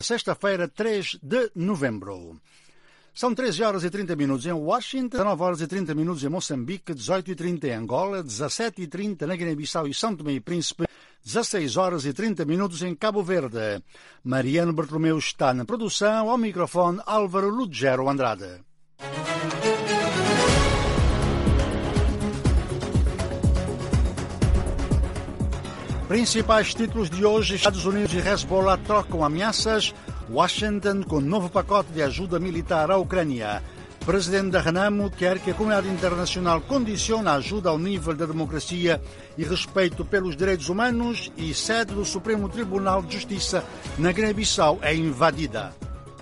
Sexta-feira, 3 de novembro. São 13 horas e 30 minutos em Washington, 19 horas e 30 minutos em Moçambique, 18 e 30 em Angola, 17 e 30 na Guiné-Bissau e São Tomé e Príncipe, 16 horas e 30 minutos em Cabo Verde. Mariano Bartolomeu está na produção, ao microfone Álvaro Lugero Andrade. Principais títulos de hoje: Estados Unidos e Hezbollah trocam ameaças. Washington com novo pacote de ajuda militar à Ucrânia. Presidente da Renamo quer que a comunidade internacional condicione a ajuda ao nível da democracia e respeito pelos direitos humanos, e sede do Supremo Tribunal de Justiça na Guiné-Bissau é invadida.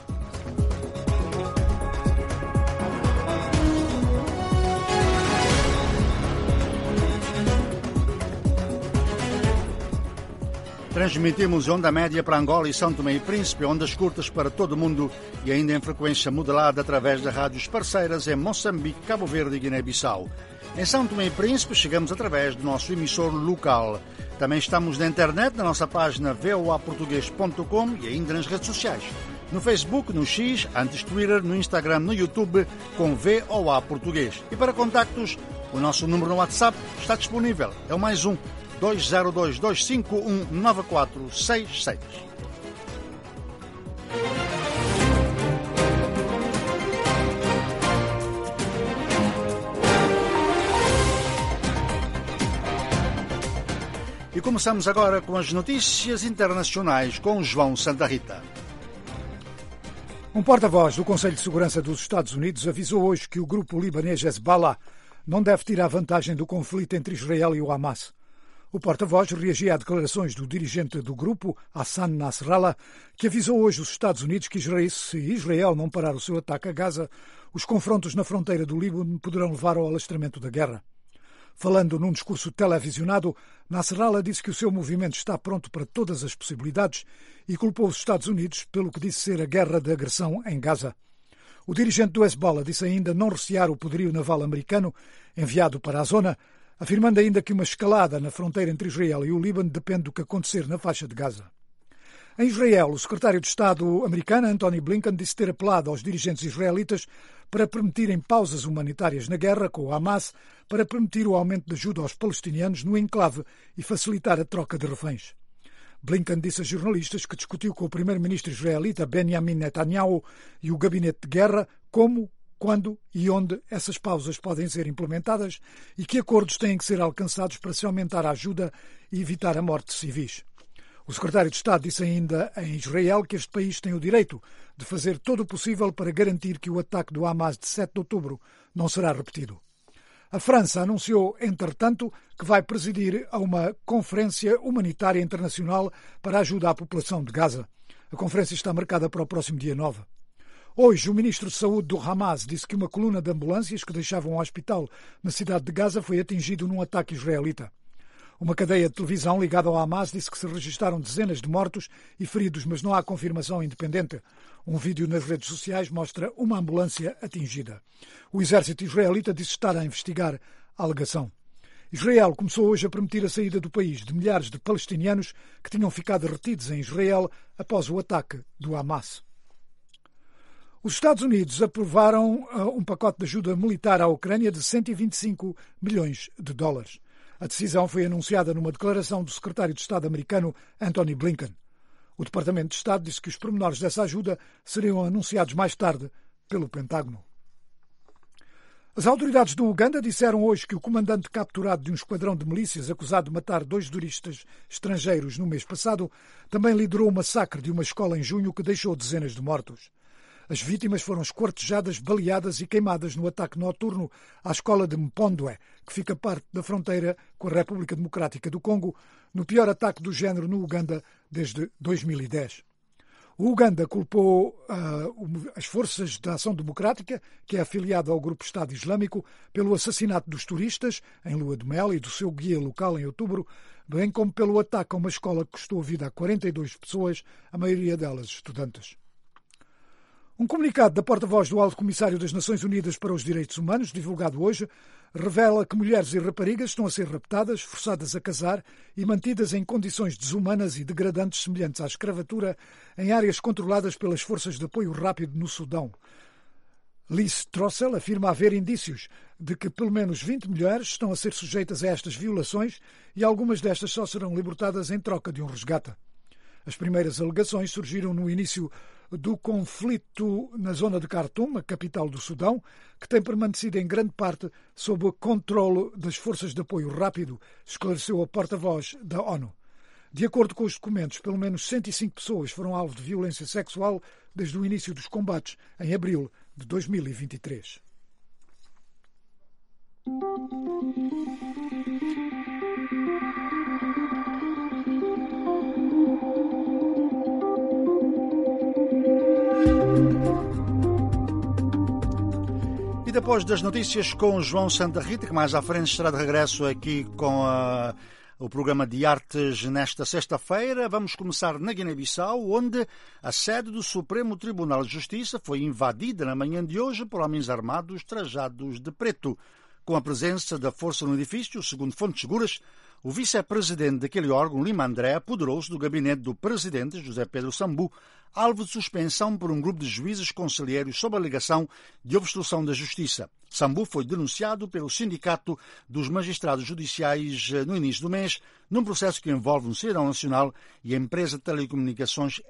Transmitimos onda média para Angola e São Tomé e Príncipe, ondas curtas para todo o mundo e ainda em frequência modulada através de rádios parceiras em Moçambique, Cabo Verde e Guiné-Bissau. Em São Tomé e Príncipe chegamos através do nosso emissor local. Também estamos na internet, na nossa página voaportugues.com e ainda nas redes sociais. No Facebook, no X, antes Twitter, no Instagram, no YouTube, com VOA Português. E para contactos, o nosso número no WhatsApp está disponível. É o +1 202-251-9466. E começamos agora com as notícias internacionais com João Santa Rita. Um porta-voz do Conselho de Segurança dos Estados Unidos avisou hoje que o grupo libanês Hezbollah não deve tirar vantagem do conflito entre Israel e o Hamas. O porta-voz reagia a declarações do dirigente do grupo, Hassan Nasrallah, que avisou hoje os Estados Unidos que se Israel não parar o seu ataque a Gaza, os confrontos na fronteira do Líbano poderão levar ao alastramento da guerra. Falando num discurso televisionado, Nasrallah disse que o seu movimento está pronto para todas as possibilidades e culpou os Estados Unidos pelo que disse ser a guerra de agressão em Gaza. O dirigente do Hezbollah disse ainda não recear o poderio naval americano enviado para a zona, afirmando ainda que uma escalada na fronteira entre Israel e o Líbano depende do que acontecer na faixa de Gaza. Em Israel, o secretário de Estado americano, Antony Blinken, disse ter apelado aos dirigentes israelitas para permitirem pausas humanitárias na guerra com o Hamas, para permitir o aumento de ajuda aos palestinianos no enclave e facilitar a troca de reféns. Blinken disse a jornalistas que discutiu com o primeiro-ministro israelita Benjamin Netanyahu e o gabinete de guerra como, quando e onde essas pausas podem ser implementadas e que acordos têm que ser alcançados para se aumentar a ajuda e evitar a morte de civis. O secretário de Estado disse ainda em Israel que este país tem o direito de fazer todo o possível para garantir que o ataque do Hamas de 7 de outubro não será repetido. A França anunciou, entretanto, que vai presidir a uma conferência humanitária internacional para a ajuda à população de Gaza. A conferência está marcada para o próximo dia 9. Hoje, o ministro de Saúde do Hamas disse que uma coluna de ambulâncias que deixavam um hospital na cidade de Gaza foi atingido num ataque israelita. Uma cadeia de televisão ligada ao Hamas disse que se registaram dezenas de mortos e feridos, mas não há confirmação independente. Um vídeo nas redes sociais mostra uma ambulância atingida. O exército israelita disse estar a investigar a alegação. Israel começou hoje a permitir a saída do país de milhares de palestinianos que tinham ficado retidos em Israel após o ataque do Hamas. Os Estados Unidos aprovaram um pacote de ajuda militar à Ucrânia de 125 milhões de dólares. A decisão foi anunciada numa declaração do secretário de Estado americano Antony Blinken. O Departamento de Estado disse que os pormenores dessa ajuda seriam anunciados mais tarde pelo Pentágono. As autoridades do Uganda disseram hoje que o comandante capturado de um esquadrão de milícias acusado de matar 2 turistas estrangeiros no mês passado também liderou o massacre de uma escola em junho que deixou dezenas de mortos. As vítimas foram esquartejadas, baleadas e queimadas no ataque noturno à escola de Mpondwe, que fica parte da fronteira com a República Democrática do Congo, no pior ataque do género no Uganda desde 2010. O Uganda culpou as Forças da Ação Democrática, que é afiliado ao grupo Estado Islâmico, pelo assassinato dos turistas em lua de mel e do seu guia local em outubro, bem como pelo ataque a uma escola que custou a vida a 42 pessoas, a maioria delas estudantes. Um comunicado da porta-voz do Alto Comissário das Nações Unidas para os Direitos Humanos, divulgado hoje, revela que mulheres e raparigas estão a ser raptadas, forçadas a casar e mantidas em condições desumanas e degradantes semelhantes à escravatura em áreas controladas pelas forças de apoio rápido no Sudão. Liz Throssell afirma haver indícios de que pelo menos 20 mulheres estão a ser sujeitas a estas violações e algumas destas só serão libertadas em troca de um resgate. As primeiras alegações surgiram no início do conflito na zona de Khartoum, a capital do Sudão, que tem permanecido em grande parte sob o controle das forças de apoio rápido, esclareceu a porta-voz da ONU. De acordo com os documentos, pelo menos 105 pessoas foram alvo de violência sexual desde o início dos combates, em abril de 2023. E depois das notícias com João Santa Rita, que mais à frente estará de regresso aqui com o programa de artes nesta sexta-feira, vamos começar na Guiné-Bissau, onde a sede do Supremo Tribunal de Justiça foi invadida na manhã de hoje por homens armados trajados de preto. Com a presença da força no edifício, segundo fontes seguras, o vice-presidente daquele órgão, Lima André, apoderou-se do gabinete do presidente, José Pedro Sambu, alvo de suspensão por um grupo de juízes conselheiros sob a alegação de obstrução da justiça. Sambu foi denunciado pelo Sindicato dos Magistrados Judiciais no início do mês, num processo que envolve um cidadão nacional e a empresa de telecomunicações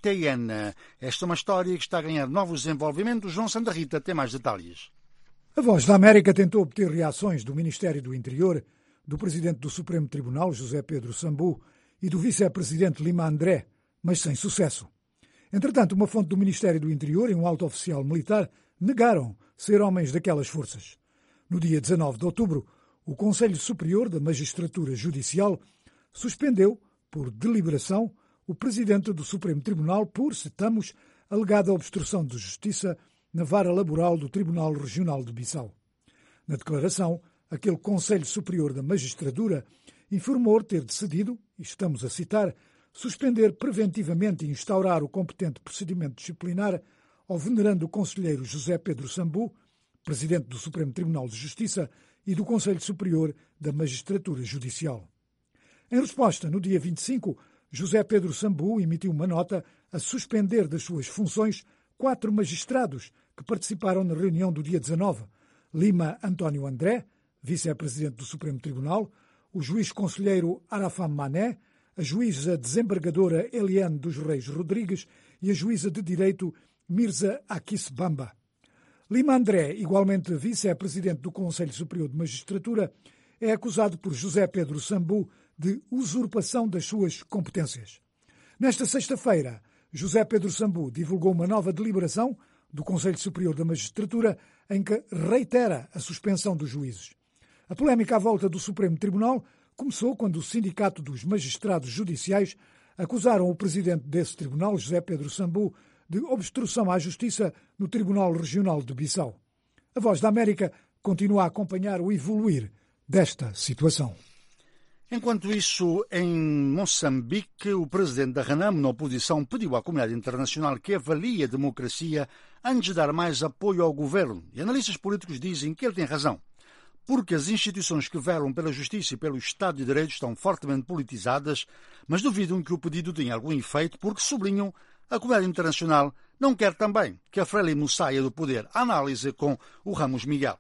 MTN. Esta é uma história que está a ganhar novos desenvolvimentos. João Santa Rita tem mais detalhes. A Voz da América tentou obter reações do Ministério do Interior, do Presidente do Supremo Tribunal, José Pedro Sambu, e do Vice-Presidente Lima André, mas sem sucesso. Entretanto, uma fonte do Ministério do Interior e um alto oficial militar negaram ser homens daquelas forças. No dia 19 de outubro, o Conselho Superior da Magistratura Judicial suspendeu, por deliberação, o Presidente do Supremo Tribunal por, citamos, alegada obstrução de justiça na vara laboral do Tribunal Regional de Bissau. Na declaração, aquele Conselho Superior da Magistratura informou ter decidido, e estamos a citar, suspender preventivamente e instaurar o competente procedimento disciplinar ao venerando conselheiro José Pedro Sambu, Presidente do Supremo Tribunal de Justiça e do Conselho Superior da Magistratura Judicial. Em resposta, no dia 25, José Pedro Sambu emitiu uma nota a suspender das suas funções 4 magistrados que participaram na reunião do dia 19, Lima António André, vice-presidente do Supremo Tribunal, o juiz conselheiro Arafam Mané, a juíza desembargadora Eliane dos Reis Rodrigues e a juíza de Direito Mirza Akis Bamba. Lima André, igualmente vice-presidente do Conselho Superior de Magistratura, é acusado por José Pedro Sambu de usurpação das suas competências. Nesta sexta-feira, José Pedro Sambu divulgou uma nova deliberação do Conselho Superior da Magistratura em que reitera a suspensão dos juízes. A polémica à volta do Supremo Tribunal começou quando o Sindicato dos Magistrados Judiciais acusaram o presidente desse tribunal, José Pedro Sambu, de obstrução à justiça no Tribunal Regional de Bissau. A Voz da América continua a acompanhar o evoluir desta situação. Enquanto isso, em Moçambique, o presidente da Renamo, na oposição, pediu à comunidade internacional que avalie a democracia antes de dar mais apoio ao governo. E analistas políticos dizem que ele tem razão, porque as instituições que velam pela justiça e pelo Estado de Direito estão fortemente politizadas, mas duvidam que o pedido tenha algum efeito porque sublinham a comunidade internacional não quer também que a Frelimo saia do poder. A análise com o Ramos Miguel.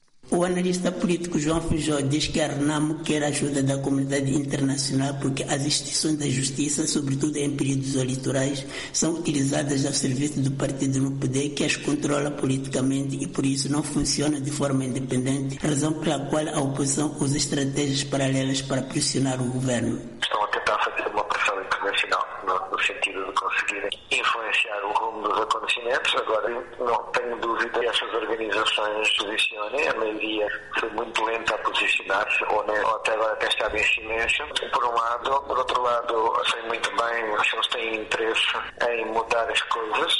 O analista político João Feijó diz que a Renamo quer a ajuda da comunidade internacional porque as instituições da justiça, sobretudo em períodos eleitorais, são utilizadas ao serviço do partido no poder que as controla politicamente e por isso não funciona de forma independente, razão pela qual a oposição usa estratégias paralelas para pressionar o governo. Estão a tentar fazer uma pressão internacional no sentido de conseguirem influenciar o rumo dos acontecimentos. Agora, não tenho dúvida que essas organizações posicionem. A maioria foi muito lenta a posicionar-se, ou até agora tem estado em silêncio, por um lado. Por outro lado, sei muito bem se eles têm interesse em mudar as coisas, porque já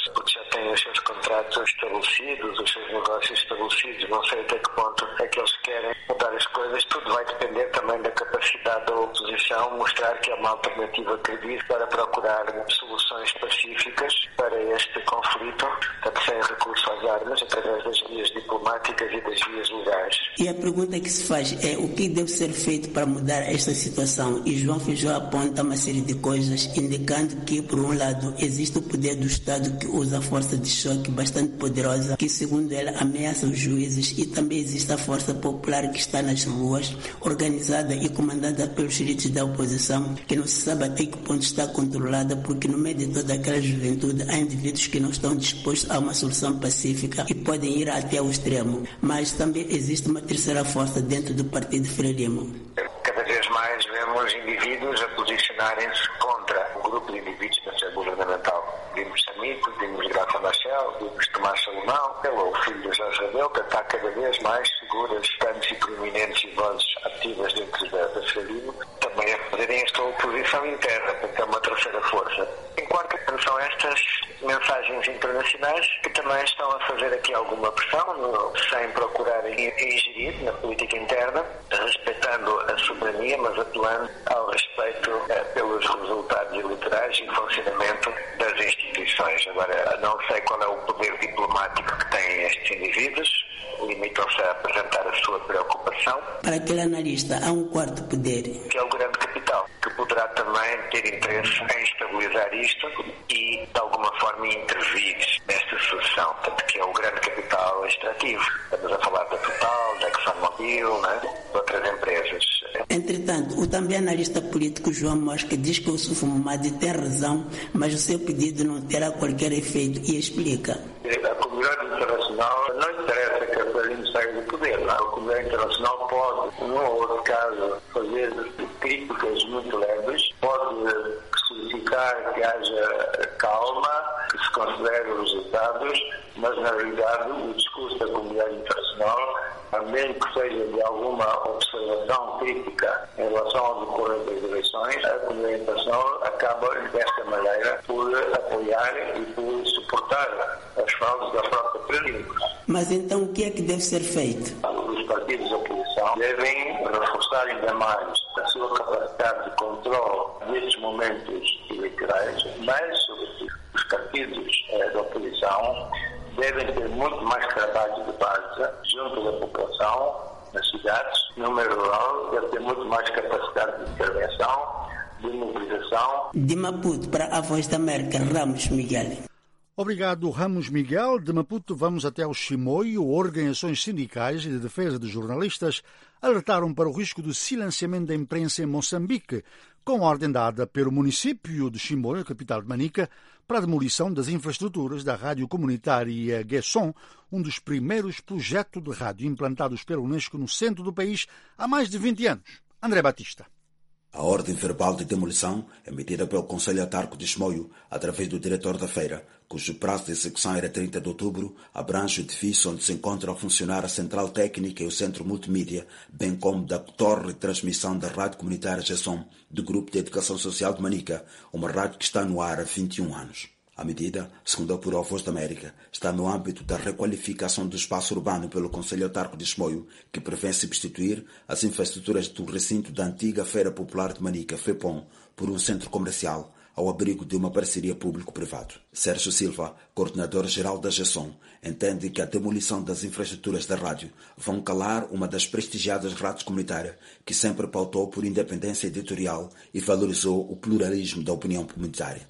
têm os seus contratos estabelecidos, os seus negócios estabelecidos. Não sei até que ponto é que eles querem mudar as coisas. Tudo vai depender também da capacidade da oposição mostrar que é uma alternativa credível para procurar soluções pacíficas para este conflito, portanto, sem recurso às armas, através das vias diplomáticas e das vias legais. E a pergunta que se faz é o que deve ser feito para mudar esta situação? E João Feijó aponta uma série de coisas, indicando que, por um lado, existe o poder do Estado que usa a força de choque bastante poderosa, que, segundo ele, ameaça os juízes, e também existe a força popular que está nas ruas, organizada e comandada pelos líderes da oposição, que não se sabe até que ponto está controlada, porque no meio de toda aquela juventude há indivíduos que não estão dispostos a uma solução pacífica e podem ir até ao extremo. Mas também existe uma terceira força dentro do Partido Frelimo. Cada vez mais vemos indivíduos a posicionarem-se contra um grupo de indivíduos na sede governamental. Vimos Samico, vimos Graça Machel, vimos Tomás Salomão, o filho de Jorge Rabelo, que está cada vez mais figuras grandes e proeminentes e vozes ativas dentro da Frelimo, também a fazerem esta oposição interna, porque é uma terceira força. Em quarto, são estas mensagens internacionais que também estão a fazer aqui alguma pressão, sem procurarem ingerir na política interna, respeitando a soberania, mas apelando ao respeito pelos resultados eleitorais e funcionamento das instituições. Agora, não sei qual é o poder diplomático que têm estes indivíduos, limitam-se a apresentar a sua preocupação. Para aquele analista, há um quarto poder, que é o grande capital, que poderá também ter interesse em estabilizar isto e, de alguma forma, intervir nesta sucessão, portanto, que é o grande capital extrativo. Estamos a falar da Total, da ExxonMobil, de outras empresas. Entretanto, o também analista político João Mosca diz que o Ossufo Momadi tem razão, mas o seu pedido não terá qualquer efeito e explica. A comunidade internacional não interessa que a Frelimo saia do poder. A comunidade internacional pode, num ou outro caso, fazer críticas muito leves, pode solicitar que haja calma, que se considerem os resultados, mas, na realidade, o discurso da comunidade internacional, mesmo que seja de alguma observação crítica em relação ao decorrer das eleições, a comunidade internacional acaba, desta maneira, por apoiar e por suportar as fraudes da própria Frelimo. Mas então o que é que deve ser feito? Os partidos de oposição devem reforçar ainda mais a sua capacidade de controle destes momentos eleitorais, mas, sobretudo, os partidos de oposição devem ter muito mais trabalho de base junto da população, nas cidades, no meio rural, deve ter muito mais capacidade de intervenção, de mobilização. De Maputo para a Voz da América, Ramos Miguel. Obrigado, Ramos Miguel. De Maputo vamos até o Chimoio. Organizações sindicais e de defesa de jornalistas alertaram para o risco do silenciamento da imprensa em Moçambique, com ordem dada pelo município de Chimoio, capital de Manica, para a demolição das infraestruturas da rádio comunitária Guesson, um dos primeiros projetos de rádio implantados pela Unesco no centro do país há mais de 20 anos. André Batista. A ordem verbal de demolição, emitida pelo Conselho Autarco de Chimoio, através do diretor da feira, cujo prazo de execução era 30 de outubro, abrange o edifício onde se encontra a funcionar a central técnica e o centro multimídia, bem como da torre de transmissão da rádio comunitária Gesson, do Grupo de Educação Social de Manica, uma rádio que está no ar há 21 anos. A medida, segundo apurou a Voz da América, está no âmbito da requalificação do espaço urbano pelo Conselho Autarco de Chimoio, que prevê substituir as infraestruturas do recinto da antiga Feira Popular de Manica, FEPOM, por um centro comercial, ao abrigo de uma parceria público-privado. Sérgio Silva, coordenador-geral da Gesson, entende que a demolição das infraestruturas da rádio vão calar uma das prestigiadas rádios comunitárias que sempre pautou por independência editorial e valorizou o pluralismo da opinião comunitária.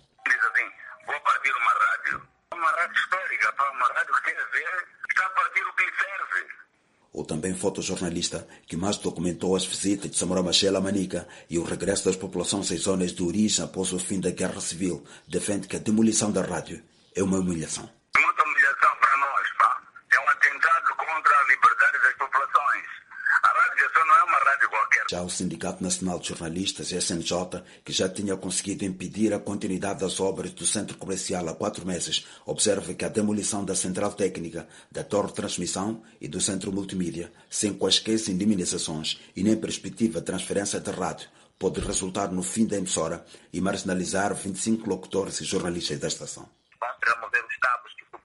O também fotojornalista, que mais documentou as visitas de Samora Machel a Manica e o regresso das populações às zonas de origem após o fim da Guerra Civil, defende que a demolição da rádio é uma humilhação. Muita humilhação para nós, pá. É um atentado contra a liberdade das populações. A rádio só não é uma rádio qualquer. Já o Sindicato Nacional de Jornalistas, SNJ, que já tinha conseguido impedir a continuidade das obras do centro comercial há 4 meses, observa que a demolição da central técnica, da torre de transmissão e do centro multimídia, sem quaisquer indemnizações e nem perspectiva de transferência de rádio, pode resultar no fim da emissora e marginalizar 25 locutores e jornalistas da estação. Vamos remover os cabos que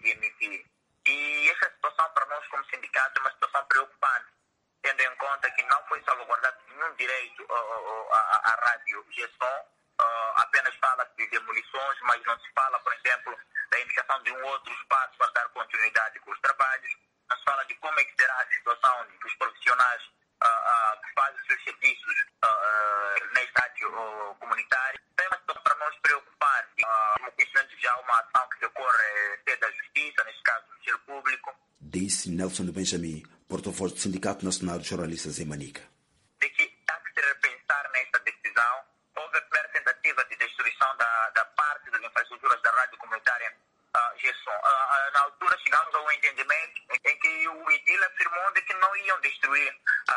de emitir. E essa situação para nós como sindicato é uma situação preocupante, tendo em conta que não foi salvaguardado nenhum direito à rádio GESON. Apenas fala de demolições, mas não se fala, por exemplo, da indicação de um outro espaço para dar continuidade com os trabalhos. Não se fala de como é que será a situação dos profissionais que fazem seus serviços na estádio comunitário. É uma situação para nós preocupante. Como conhecimento já há uma ação que decorre sede da Justiça, neste caso do Ministério Público. Disse Nelson de Benjamin, porta-voz do Sindicato Nacional de Jornalistas em Manica. De que há que se repensar nesta decisão. Houve a primeira tentativa de destruição da parte das infraestruturas da rádio comunitária GESON. Na altura chegamos a um entendimento em que o IDIL afirmou de que não iam destruir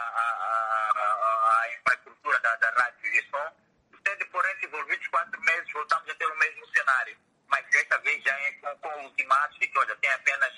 a infraestrutura da rádio GESON. Tendo, porém, envolvidos 4 meses, voltamos a ter o mesmo cenário. Mas desta vez já é com ultimatos de que, olha, tem apenas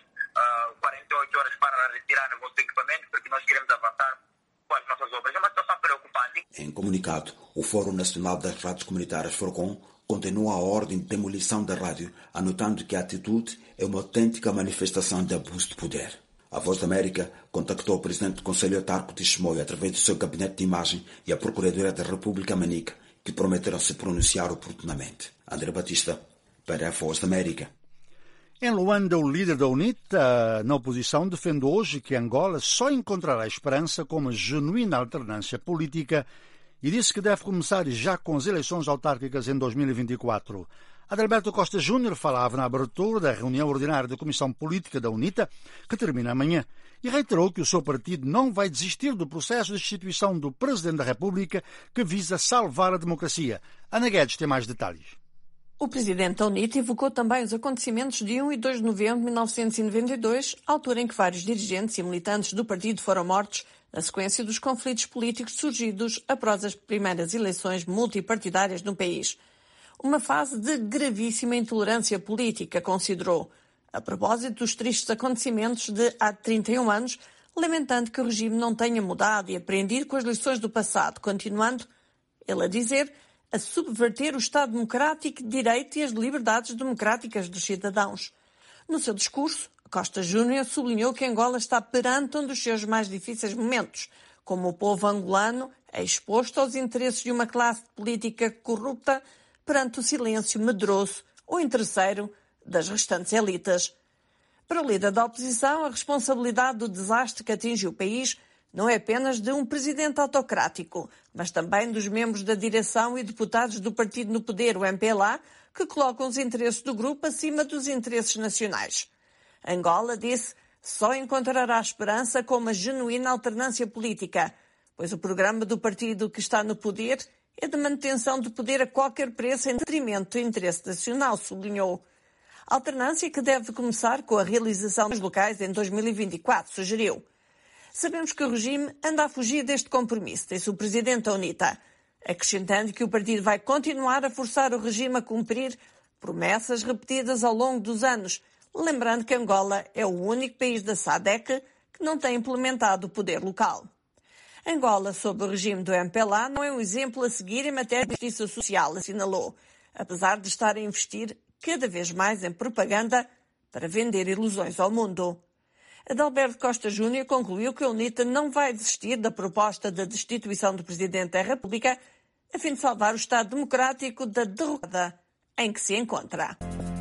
48 horas para retirar o vosso equipamento porque nós queremos avançar com as nossas obras. É uma situação preocupante. Em comunicado, o Fórum Nacional das Rádios Comunitárias, FORCOM, continua a ordem de demolição da rádio, anotando que a atitude é uma autêntica manifestação de abuso de poder. A Voz da América contactou o presidente do Conselho Autarco de Chimoio através do seu gabinete de imagem e a Procuradoria da República Manica, que prometeram se pronunciar oportunamente. André Batista, para a Voz da América. Em Luanda, o líder da UNITA, na oposição, defende hoje que Angola só encontrará esperança com uma genuína alternância política e disse que deve começar já com as eleições autárquicas em 2024. Adalberto Costa Júnior falava na abertura da reunião ordinária da Comissão Política da UNITA, que termina amanhã, e reiterou que o seu partido não vai desistir do processo de destituição do Presidente da República que visa salvar a democracia. Ana Guedes tem mais detalhes. O presidente da UNITA evocou também os acontecimentos de 1 e 2 de novembro de 1992, altura em que vários dirigentes e militantes do partido foram mortos na sequência dos conflitos políticos surgidos após as primeiras eleições multipartidárias no país. Uma fase de gravíssima intolerância política, considerou, a propósito dos tristes acontecimentos de há 31 anos, lamentando que o regime não tenha mudado e aprendido com as lições do passado, continuando, ele a dizer, a subverter o Estado democrático de direito e as liberdades democráticas dos cidadãos. No seu discurso, Costa Júnior sublinhou que Angola está perante um dos seus mais difíceis momentos, como o povo angolano é exposto aos interesses de uma classe política corrupta perante o silêncio medroso ou interesseiro das restantes elites. Para o líder da oposição, a responsabilidade do desastre que atinge o país não é apenas de um presidente autocrático, mas também dos membros da direção e deputados do partido no poder, o MPLA, que colocam os interesses do grupo acima dos interesses nacionais. Angola, disse, só encontrará esperança com uma genuína alternância política, pois o programa do partido que está no poder é de manutenção do poder a qualquer preço em detrimento do interesse nacional, sublinhou. Alternância que deve começar com a realização dos locais em 2024, sugeriu. Sabemos que o regime anda a fugir deste compromisso, disse o presidente da UNITA, acrescentando que o partido vai continuar a forçar o regime a cumprir promessas repetidas ao longo dos anos, lembrando que Angola é o único país da SADC que não tem implementado o poder local. Angola, sob o regime do MPLA, não é um exemplo a seguir em matéria de justiça social, assinalou, apesar de estar a investir cada vez mais em propaganda para vender ilusões ao mundo. Adalberto Costa Júnior concluiu que a UNITA não vai desistir da proposta de destituição do Presidente da República a fim de salvar o Estado democrático da derrocada em que se encontra.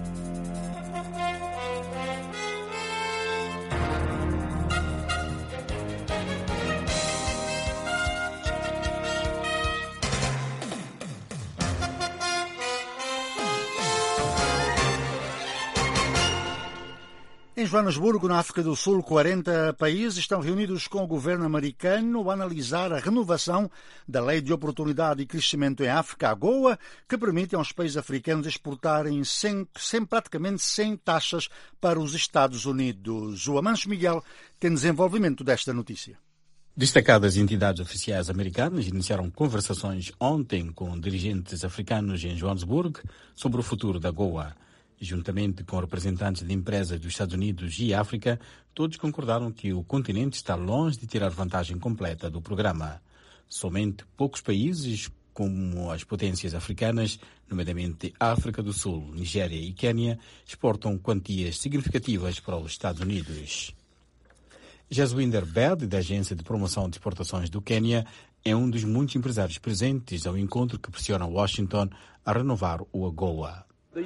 Em Joanesburgo, na África do Sul, 40 países estão reunidos com o governo americano a analisar a renovação da Lei de Oportunidade e Crescimento em África, a AGOA, que permite aos países africanos exportarem praticamente sem taxas para os Estados Unidos. O Amancio Miguel tem desenvolvimento desta notícia. Destacadas entidades oficiais americanas iniciaram conversações ontem com dirigentes africanos em Joanesburgo sobre o futuro da AGOA. Juntamente com representantes de empresas dos Estados Unidos e África, todos concordaram que o continente está longe de tirar vantagem completa do programa. Somente poucos países como as potências africanas, nomeadamente África do Sul, Nigéria e Quênia, exportam quantias significativas para os Estados Unidos. Jaswinder Bed, da Agência de Promoção de Exportações do Quênia, é um dos muitos empresários presentes ao encontro que pressiona Washington a renovar o AGOA.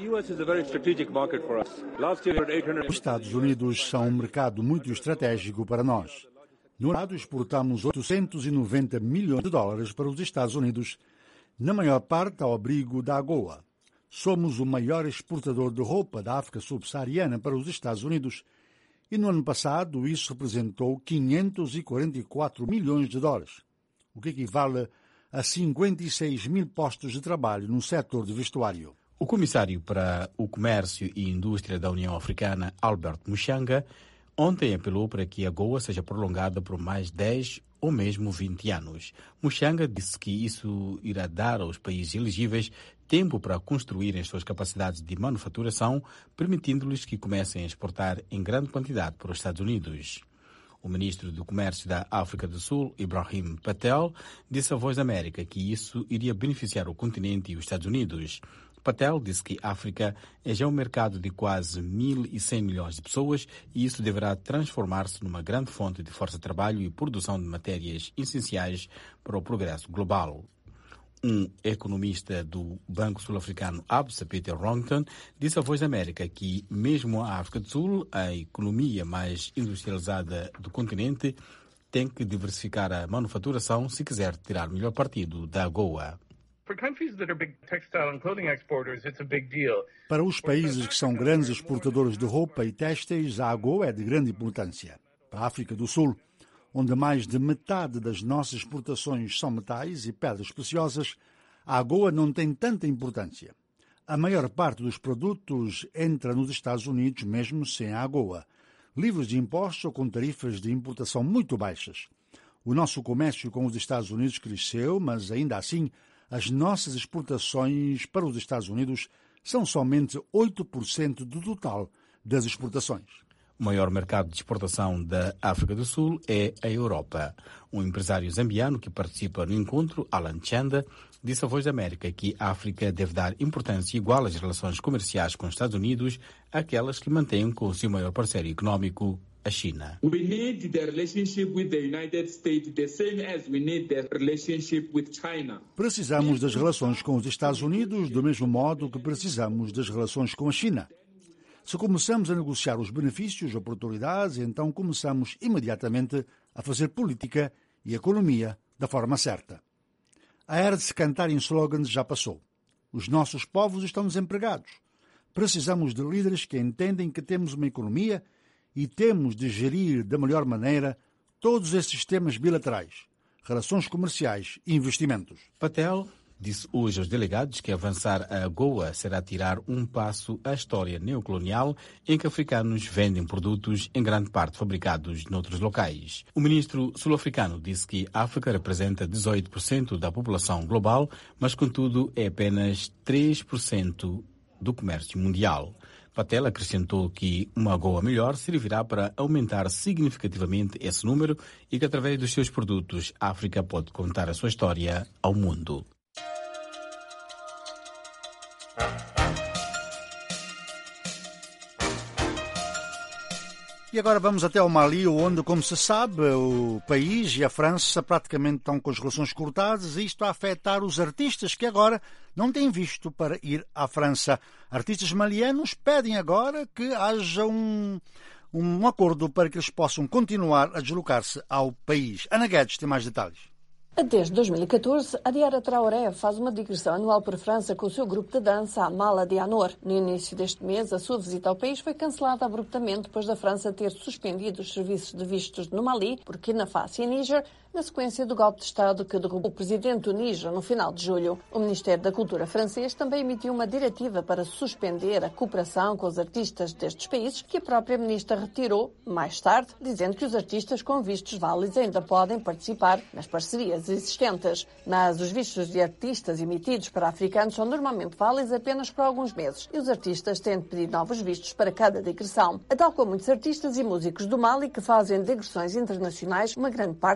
Os Estados Unidos são um mercado muito estratégico para nós. No ano passado, exportamos 890 milhões de dólares para os Estados Unidos, na maior parte ao abrigo da AGOA. Somos o maior exportador de roupa da África subsaariana para os Estados Unidos e no ano passado isso representou 544 milhões de dólares, o que equivale a 56 mil postos de trabalho no setor de vestuário. O comissário para o Comércio e Indústria da União Africana, Albert Muchanga, ontem apelou para que a AGOA seja prolongada por mais 10 ou mesmo 20 anos. Muchanga disse que isso irá dar aos países elegíveis tempo para construírem suas capacidades de manufaturação, permitindo-lhes que comecem a exportar em grande quantidade para os Estados Unidos. O ministro do Comércio da África do Sul, Ibrahim Patel, disse à Voz da América que isso iria beneficiar o continente e os Estados Unidos. Patel disse que a África é já um mercado de quase 1.100 milhões de pessoas e isso deverá transformar-se numa grande fonte de força de trabalho e produção de matérias essenciais para o progresso global. Um economista do Banco Sul-Africano ABSA, Peter Wrongton, disse à Voz da América que, mesmo a África do Sul, a economia mais industrializada do continente, tem que diversificar a manufaturação se quiser tirar melhor partido da AGOA. Para os países que são grandes exportadores de roupa e têxteis, a AGOA é de grande importância. Para a África do Sul, onde mais de metade das nossas exportações são metais e pedras preciosas, a AGOA não tem tanta importância. A maior parte dos produtos entra nos Estados Unidos mesmo sem a AGOA, livres de impostos ou com tarifas de importação muito baixas. O nosso comércio com os Estados Unidos cresceu, mas ainda assim as nossas exportações para os Estados Unidos são somente 8% do total das exportações. O maior mercado de exportação da África do Sul é a Europa. Um empresário zambiano que participa no encontro, Alan Chanda, disse à Voz da América que a África deve dar importância igual às relações comerciais com os Estados Unidos, aquelas que mantêm com o seu maior parceiro econômico, a China. We need the relationship with the United States the same as we need the relationship with China. Precisamos das relações com os Estados Unidos do mesmo modo que precisamos das relações com a China. Se começamos a negociar os benefícios e oportunidades, então começamos imediatamente a fazer política e economia da forma certa. A era de se cantar em slogans já passou. Os nossos povos estão desempregados. Precisamos de líderes que entendem que temos uma economia e temos de gerir da melhor maneira todos esses temas bilaterais, relações comerciais e investimentos. Patel disse hoje aos delegados que avançar a AGOA será tirar um passo à história neocolonial em que africanos vendem produtos em grande parte fabricados noutros locais. O ministro sul-africano disse que a África representa 18% da população global, mas contudo é apenas 3% do comércio mundial. Patel acrescentou que uma AGOA melhor servirá para aumentar significativamente esse número e que, através dos seus produtos, a África pode contar a sua história ao mundo. E agora vamos até ao Mali, onde, como se sabe, o país e a França praticamente estão com as relações cortadas e isto a afetar os artistas que agora não têm visto para ir à França. Artistas malianos pedem agora que haja um acordo para que eles possam continuar a deslocar-se ao país. Ana Guedes tem mais detalhes. Desde 2014, a Diara Traoré faz uma digressão anual para a França com o seu grupo de dança, a Mala de Anor. No início deste mês, a sua visita ao país foi cancelada abruptamente depois da França ter suspendido os serviços de vistos no Mali, Burkina Faso e Níger, na sequência do golpe de Estado que derrubou o presidente do Níger no final de julho. O Ministério da Cultura francês também emitiu uma diretiva para suspender a cooperação com os artistas destes países, que a própria ministra retirou mais tarde, dizendo que os artistas com vistos válidos ainda podem participar nas parcerias existentes. Mas os vistos de artistas emitidos para africanos são normalmente válidos apenas por alguns meses e os artistas têm de pedir novos vistos para cada digressão. Tal como muitos artistas e músicos do Mali que fazem digressões internacionais, uma grande parte do rendimento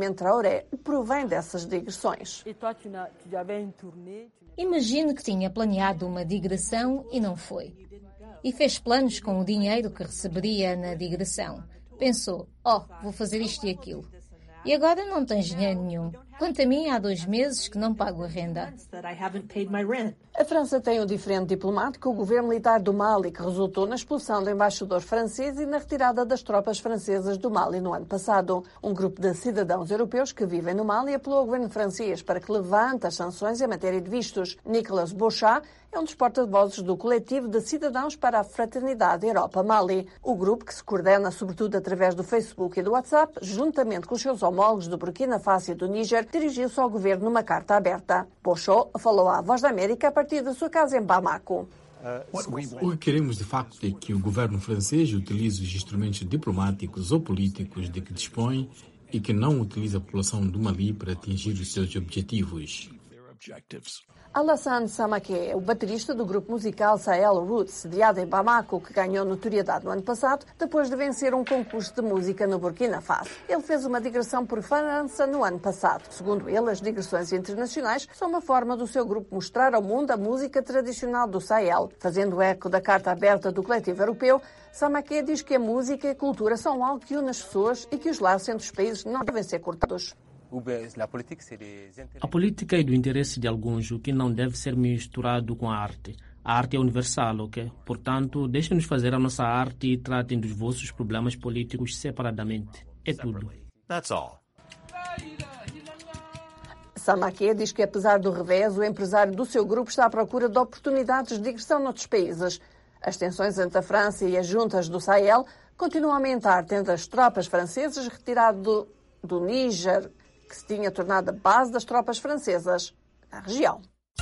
Benjamin Traoré provém dessas digressões. Imagino que tinha planeado uma digressão e não foi. E fez planos com o dinheiro que receberia na digressão. Pensou, vou fazer isto e aquilo. E agora não tens dinheiro nenhum. Quanto a mim, há 2 meses que não pago a renda. A França tem um diferente diplomático, o governo militar do Mali, que resultou na expulsão do embaixador francês e na retirada das tropas francesas do Mali no ano passado. Um grupo de cidadãos europeus que vivem no Mali apelou ao governo francês para que levante as sanções em matéria de vistos. Nicolas Bouchat é um dos porta-vozes do coletivo de cidadãos para a Fraternidade Europa-Mali. O grupo, que se coordena sobretudo através do Facebook e do WhatsApp, juntamente com os seus homólogos do Burkina Faso e do Níger, dirigiu-se ao governo numa carta aberta. Bouchat falou à Voz da América a partir da sua casa em Bamako. O que queremos, de facto, é que o governo francês utilize os instrumentos diplomáticos ou políticos de que dispõe e que não utilize a população do Mali para atingir os seus objetivos. Alassane Samaké, o baterista do grupo musical Sahel Roots, sediado em Bamako, que ganhou notoriedade no ano passado, depois de vencer um concurso de música no Burkina Faso. Ele fez uma digressão por França no ano passado. Segundo ele, as digressões internacionais são uma forma do seu grupo mostrar ao mundo a música tradicional do Sahel. Fazendo eco da carta aberta do coletivo europeu, Samaké diz que a música e a cultura são algo que une as pessoas e que os laços entre os países não devem ser cortados. A política é do interesse de alguns, o que não deve ser misturado com a arte. A arte é universal, ok? Portanto, deixem-nos fazer a nossa arte e tratem dos vossos problemas políticos separadamente. É tudo. Samaké diz que, apesar do revés, o empresário do seu grupo está à procura de oportunidades de digressão noutros países. As tensões entre a França e as juntas do Sahel continuam a aumentar, tendo as tropas francesas retirado do Níger, que se tinha tornado a base das tropas francesas na região.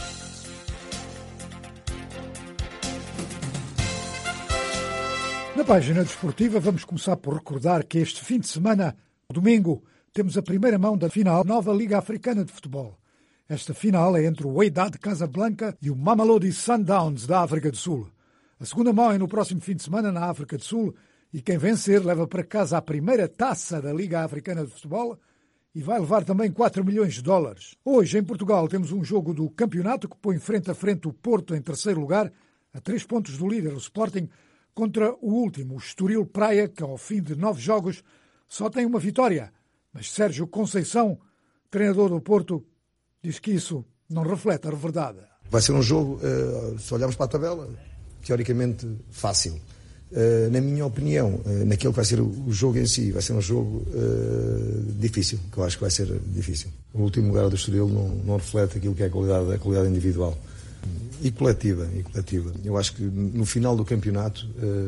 Na página desportiva, vamos começar por recordar que este fim de semana, domingo, temos a primeira mão da final da nova Liga Africana de Futebol. Esta final é entre o Wydad Casablanca e o Mamelodi Sundowns da África do Sul. A segunda mão é no próximo fim de semana na África do Sul e quem vencer leva para casa a primeira taça da Liga Africana de Futebol e vai levar também 4 milhões de dólares. Hoje, em Portugal, temos um jogo do campeonato que põe frente a frente o Porto em terceiro lugar, a 3 pontos do líder, o Sporting, contra o último, o Estoril Praia, que ao fim de 9 jogos só tem uma vitória. Mas Sérgio Conceição, treinador do Porto, diz que isso não reflete a verdade. Vai ser um jogo, se olharmos para a tabela, teoricamente fácil. Na minha opinião, naquilo que vai ser o jogo em si, vai ser um jogo difícil, que eu acho que vai ser difícil. O último lugar do Estoril não reflete aquilo que é a qualidade individual e coletiva. Eu acho que no final do campeonato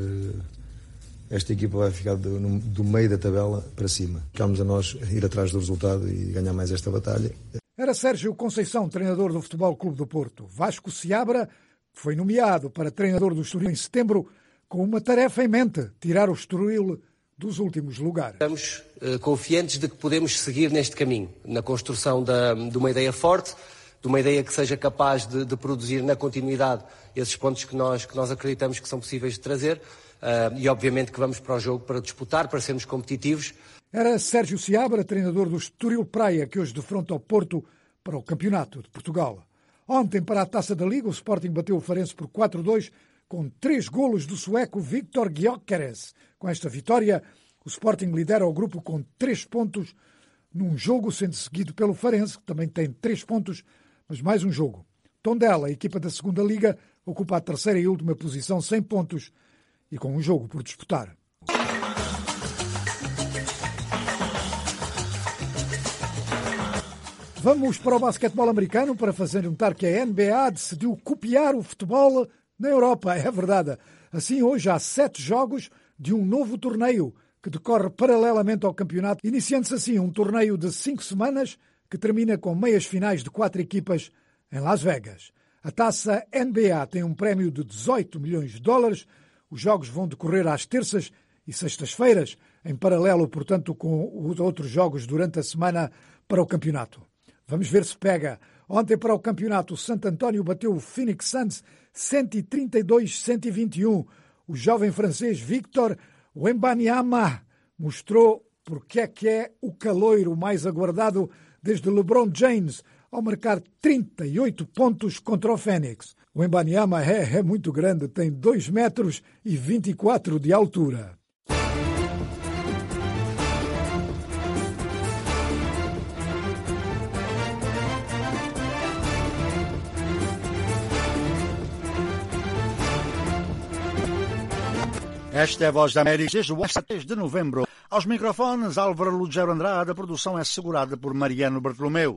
esta equipa vai ficar do meio da tabela para cima. Ficamos a nós ir atrás do resultado e ganhar mais esta batalha. Era Sérgio Conceição, treinador do Futebol Clube do Porto. Vasco Seabra foi nomeado para treinador do Estoril em setembro, com uma tarefa em mente, tirar o Estoril dos últimos lugares. Estamos confiantes de que podemos seguir neste caminho, na construção de uma ideia forte, de uma ideia que seja capaz de produzir na continuidade esses pontos que nós acreditamos que são possíveis de trazer e obviamente que vamos para o jogo para disputar, para sermos competitivos. Era Sérgio Seabra, treinador do Estoril Praia, que hoje defronta o Porto para o Campeonato de Portugal. Ontem, para a Taça da Liga, o Sporting bateu o Farense por 4-2, com 3 golos do sueco Viktor Gyökeres. Com esta vitória, o Sporting lidera o grupo com 3 pontos num jogo, sendo seguido pelo Farense, que também tem 3 pontos, mas mais um jogo. Tondela, a equipa da segunda Liga, ocupa a terceira e última posição, 100 pontos, e com um jogo por disputar. Vamos para o basquetebol americano para fazer notar que a NBA decidiu copiar o futebol na Europa. É verdade. Assim, hoje há 7 jogos de um novo torneio que decorre paralelamente ao campeonato, iniciando-se assim um torneio de 5 semanas que termina com meias finais de 4 equipas em Las Vegas. A taça NBA tem um prémio de 18 milhões de dólares. Os jogos vão decorrer às terças e sextas-feiras, em paralelo, portanto, com os outros jogos durante a semana para o campeonato. Vamos ver se pega. Ontem, para o campeonato, o Santo António bateu o Phoenix Suns 132-121. O jovem francês Victor Wembanyama mostrou porque é o caloiro mais aguardado desde LeBron James, ao marcar 38 pontos contra o Fênix. O Mbanyama é muito grande, tem 2 metros e 24 de altura. Esta é a Voz da América, desde o 3 de novembro. Aos microfones, Álvaro Lugero Andrade. A produção é assegurada por Mariano Bartolomeu.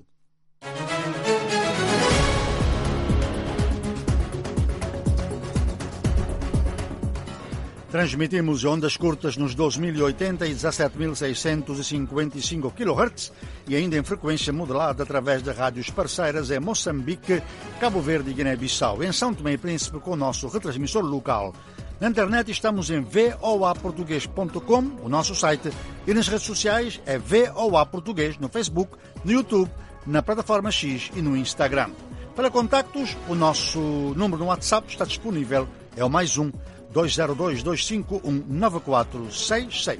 Transmitimos ondas curtas nos 12.080 e 17.655 kHz e ainda em frequência modulada através de rádios parceiras em Moçambique, Cabo Verde e Guiné-Bissau. Em São Tomé e Príncipe, com o nosso retransmissor local. Na internet estamos em voaportugues.com, o nosso site, e nas redes sociais é VOA Português no Facebook, no YouTube, na plataforma X e no Instagram. Para contactos, o nosso número no WhatsApp está disponível, é o +1 202 251 9466.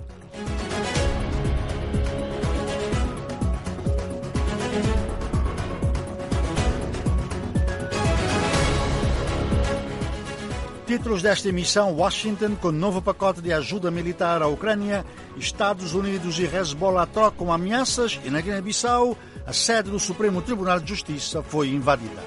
Títulos desta emissão: Washington com novo pacote de ajuda militar à Ucrânia, Estados Unidos e Hezbollah trocam ameaças e na Guiné-Bissau a sede do Supremo Tribunal de Justiça foi invadida.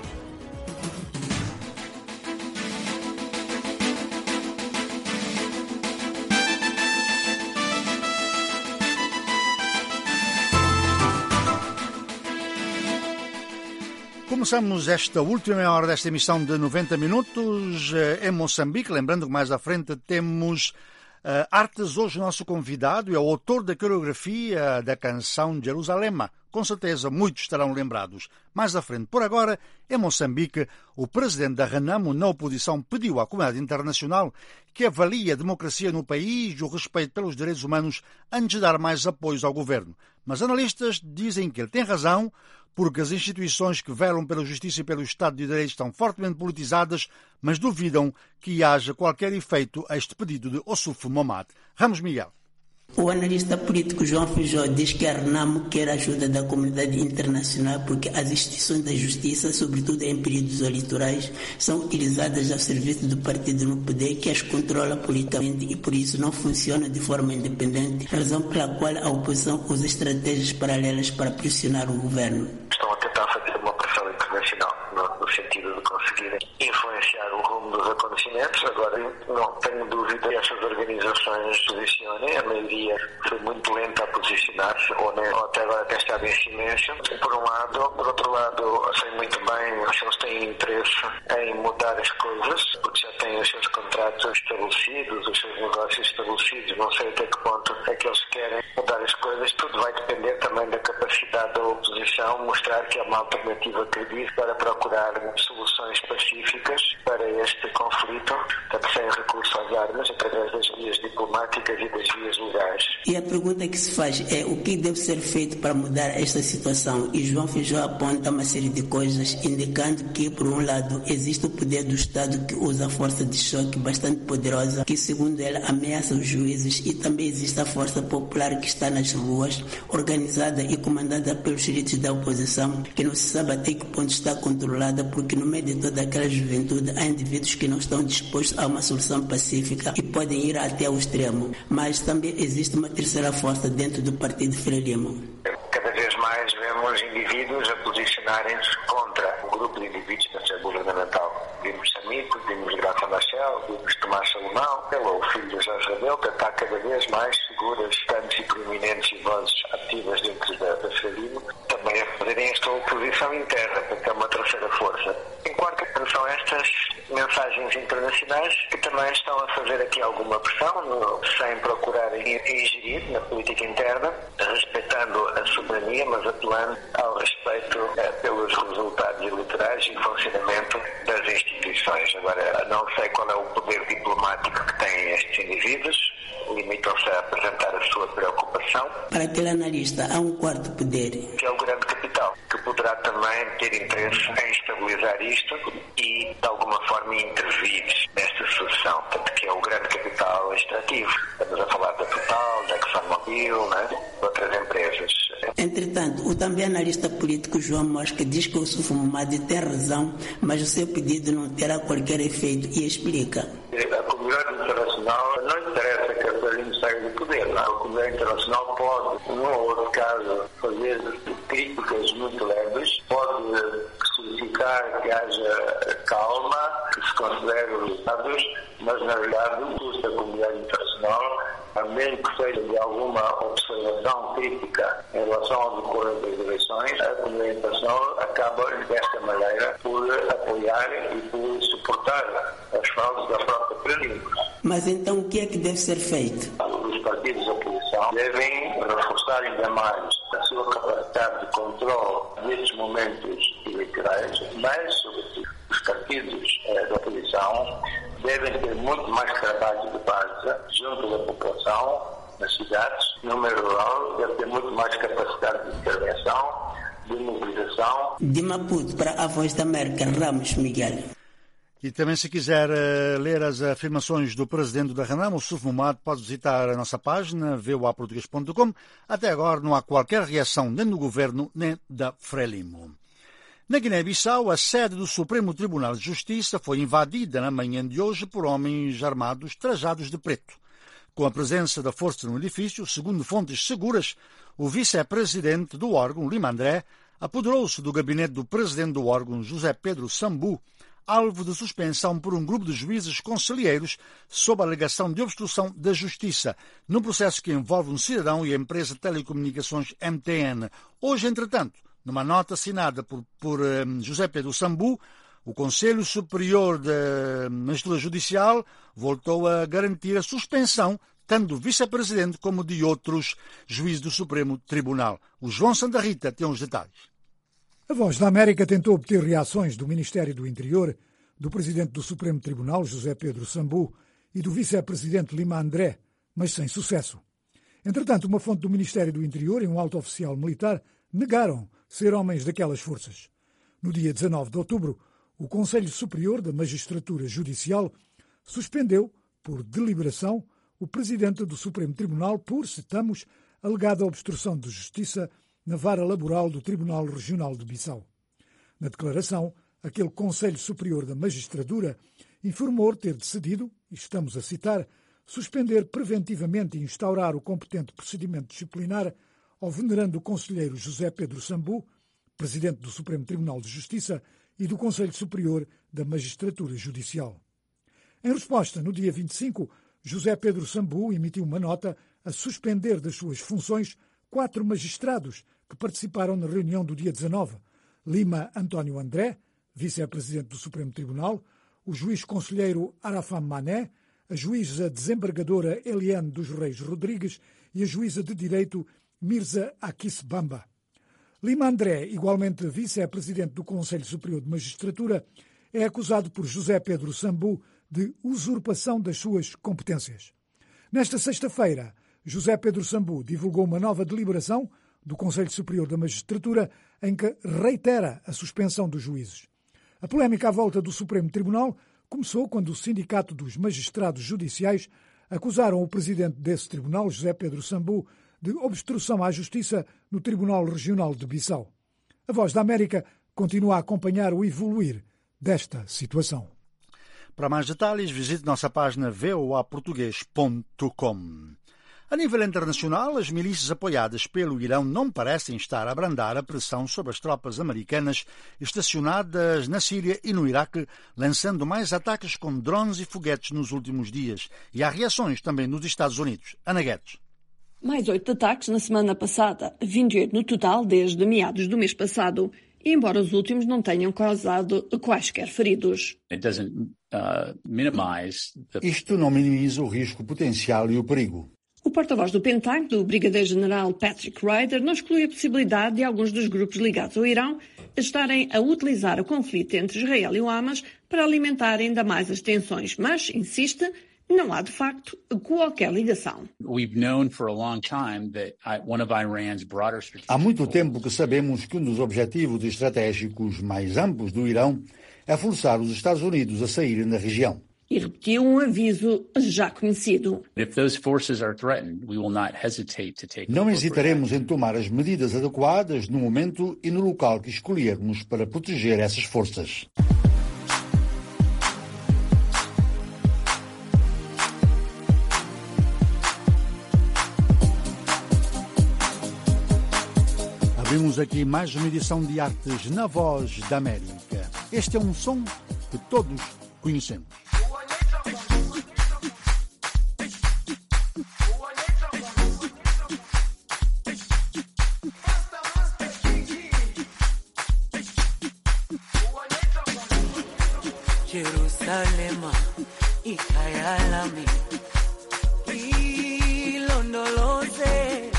Começamos esta última meia hora desta emissão de 90 minutos em Moçambique. Lembrando que mais à frente temos Artes. Hoje o nosso convidado é o autor da coreografia da canção Jerusalema. Com certeza muitos estarão lembrados. Mais à frente, por agora, em Moçambique, o presidente da Renamo, na oposição, pediu à comunidade internacional que avalie a democracia no país e o respeito pelos direitos humanos antes de dar mais apoios ao governo. Mas analistas dizem que ele tem razão, porque as instituições que velam pela justiça e pelo Estado de Direito estão fortemente politizadas, mas duvidam que haja qualquer efeito a este pedido de Ossuf Momad. Ramos Miguel. O analista político João Feijó diz que a Renamo quer a ajuda da comunidade internacional porque as instituições da justiça, sobretudo em períodos eleitorais, são utilizadas ao serviço do partido no poder que as controla politicamente e por isso não funcionam de forma independente, razão pela qual a oposição usa estratégias paralelas para pressionar o governo. Estão a tentar fazer uma pressão internacional no sentido de conseguirem influenciar o rumo dos acontecimentos. Agora, não tenho dúvida que essas organizações se posicionem. A maioria foi muito lenta a posicionar-se, ou até agora tem estado em silêncio. Por um lado. Por outro lado, sei muito bem se eles têm interesse em mudar as coisas, porque já têm os seus contratos estabelecidos, os seus negócios estabelecidos. Não sei até que ponto é que eles querem mudar as coisas. Tudo vai depender também da capacidade da oposição mostrar que há uma alternativa credível para procurar soluções pacíficas para este conflito, sem recurso às armas, através das vias diplomáticas e das vias legais. E a pergunta que se faz é o que deve ser feito para mudar esta situação? E João Feijó aponta uma série de coisas, indicando que, por um lado, existe o poder do Estado que usa a força de choque bastante poderosa, que, segundo ele, ameaça os juízes, e também existe a força popular que está nas ruas, organizada e comandada pelos líderes da oposição, que não se sabe até que ponto está controlada, porque no meio de toda aquela juventude há indivíduos que não estão dispostos a uma solução pacífica e podem ir até ao extremo. Mas também existe uma terceira força dentro do Partido Frelimo. Cada vez mais vemos indivíduos a posicionarem-se contra um grupo de indivíduos na sede governamental. Vimos Samico, vimos Graça Machel, vimos Tomás Salomão, o filho de Jorge Rebelo, que está cada vez mais seguras, tantos e proeminentes e vozes ativas dentro da Frelimo, também a fazerem esta oposição interna, porque é uma terceira força. Em quarto, são estas mensagens internacionais que também estão a fazer aqui alguma pressão, sem procurarem ingerir na política interna, respeitando a soberania, mas apelando ao respeito pelos resultados eleitorais e funcionamento das instituições. Agora, não sei qual é o poder diplomático que têm estes indivíduos, limitam-se a apresentar a sua preocupação. Para aquele analista, há um quarto poder, que é o grande capital, que poderá também ter interesse em estabilizar isto e, de alguma forma, intervir nesta sucessão, portanto, que é o grande capital extrativo. Estamos a falar da Total, da ExxonMobil, também analista político João Mosca diz que o Yusuf Mahamat tem razão, mas o seu pedido não terá qualquer efeito e explica. A comunidade internacional não interessa que a Frelimo saia do poder. Não? A comunidade internacional pode, num ou outro caso, fazer críticas muito leves, pode solicitar que haja calma, que se considere os Estados, mas na verdade o custo da comunidade internacional, a menos que seja de alguma observação crítica em relação ao decorrer das eleições, a comunidade internacional acaba desta maneira por apoiar e por suportar as fraudes da própria Frelimo. Mas então o que é que deve ser feito? Os partidos da oposição devem reforçar ainda mais a sua capacidade de controle nestes momentos eleitorais, mas, sobretudo, os partidos da oposição devem ter muito mais trabalho de base junto da população, nas cidades, no meio rural, deve ter muito mais capacidade de intervenção, de mobilização. De Maputo para a Voz da América, Ramos Miguel. E também, se quiser ler as afirmações do presidente da Renamo, Yusuf Mahamat, pode visitar a nossa página, voaportugues.com. Até agora não há qualquer reação nem do governo, nem da Frelimo. Na Guiné-Bissau, a sede do Supremo Tribunal de Justiça foi invadida na manhã de hoje por homens armados trajados de preto. Com a presença da força no edifício, segundo fontes seguras, o vice-presidente do órgão, Lima André, apoderou-se do gabinete do presidente do órgão, José Pedro Sambu, alvo de suspensão por um grupo de juízes conselheiros sob a alegação de obstrução da justiça, num processo que envolve um cidadão e a empresa de telecomunicações MTN. Hoje, entretanto, numa nota assinada por José Pedro Sambu, o Conselho Superior da Magistratura Judicial voltou a garantir a suspensão tanto do vice-presidente como de outros juízes do Supremo Tribunal. O João Santa Rita tem os detalhes. A Voz da América tentou obter reações do Ministério do Interior, do Presidente do Supremo Tribunal, José Pedro Sambu, e do Vice-Presidente Lima André, mas sem sucesso. Entretanto, uma fonte do Ministério do Interior e um alto oficial militar negaram ser homens daquelas forças. No dia 19 de outubro, o Conselho Superior da Magistratura Judicial suspendeu, por deliberação, o Presidente do Supremo Tribunal por, citamos, alegada obstrução de justiça na vara laboral do Tribunal Regional de Bissau. Na declaração, aquele Conselho Superior da Magistratura informou ter decidido, e estamos a citar, suspender preventivamente e instaurar o competente procedimento disciplinar ao venerando conselheiro José Pedro Sambu, Presidente do Supremo Tribunal de Justiça e do Conselho Superior da Magistratura Judicial. Em resposta, no dia 25, José Pedro Sambu emitiu uma nota a suspender das suas funções 4 magistrados que participaram na reunião do dia 19. Lima António André, vice-presidente do Supremo Tribunal, o juiz conselheiro Arafam Mané, a juíza desembargadora Eliane dos Reis Rodrigues e a juíza de Direito Mirza Akis Bamba. Lima André, igualmente vice-presidente do Conselho Superior de Magistratura, é acusado por José Pedro Sambu de usurpação das suas competências. Nesta sexta-feira, José Pedro Sambu divulgou uma nova deliberação do Conselho Superior da Magistratura em que reitera a suspensão dos juízes. A polémica à volta do Supremo Tribunal começou quando o Sindicato dos Magistrados Judiciais acusaram o presidente desse tribunal, José Pedro Sambu, de obstrução à justiça no Tribunal Regional de Bissau. A Voz da América continua a acompanhar o evoluir desta situação. Para mais detalhes, visite nossa página voaportugues.com. A nível internacional, as milícias apoiadas pelo Irão não parecem estar a abrandar a pressão sobre as tropas americanas estacionadas na Síria e no Iraque, lançando mais ataques com drones e foguetes nos últimos dias. E há reações também nos Estados Unidos. Ana Guedes. Mais 8 ataques na semana passada, 28 no total desde meados do mês passado, embora os últimos não tenham causado quaisquer feridos. Isto não minimiza o risco potencial e o perigo. O porta-voz do Pentágono, o brigadeiro-general Patrick Ryder, não exclui a possibilidade de alguns dos grupos ligados ao Irão estarem a utilizar o conflito entre Israel e o Hamas para alimentar ainda mais as tensões, mas, insiste, não há de facto qualquer ligação. Há muito tempo que sabemos que um dos objetivos estratégicos mais amplos do Irão é forçar os Estados Unidos a saírem da região. e repetiu um aviso já conhecido. Não hesitaremos em tomar as medidas adequadas no momento e no local que escolhermos para proteger essas forças. Abrimos aqui mais uma edição de Artes na Voz da América. Este é um som que todos conhecemos. Jerusalem, ikayalami, ilondoloze.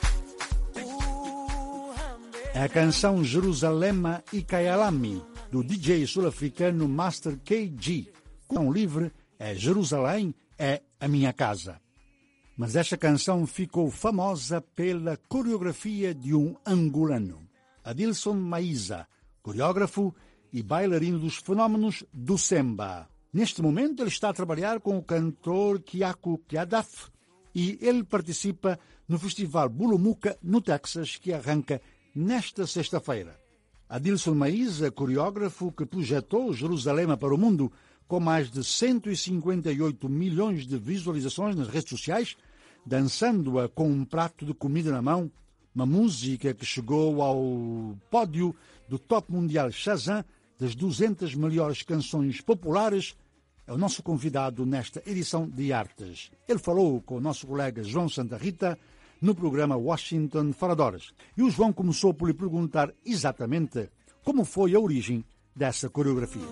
É a canção Jerusalema e Kayalami, do DJ sul-africano Master KG. Com livre é Jerusalém é a minha casa. Mas esta canção ficou famosa pela coreografia de um angolano, Adilson Maiza, coreógrafo e bailarino dos fenómenos do Semba. Neste momento ele está a trabalhar com o cantor Kiaku Kiadaf e ele participa no Festival Bulumuka, no Texas, que arranca nesta sexta-feira. Adilson Maiza, coreógrafo que projetou Jerusalém para o mundo com mais de 158 milhões de visualizações nas redes sociais, dançando-a com um prato de comida na mão, uma música que chegou ao pódio do top mundial Shazam das 200 melhores canções populares, é o nosso convidado nesta edição de Artes. Ele falou com o nosso colega João Santa Rita no programa Washington Fora de Horas. E o João começou por lhe perguntar exatamente como foi a origem dessa coreografia.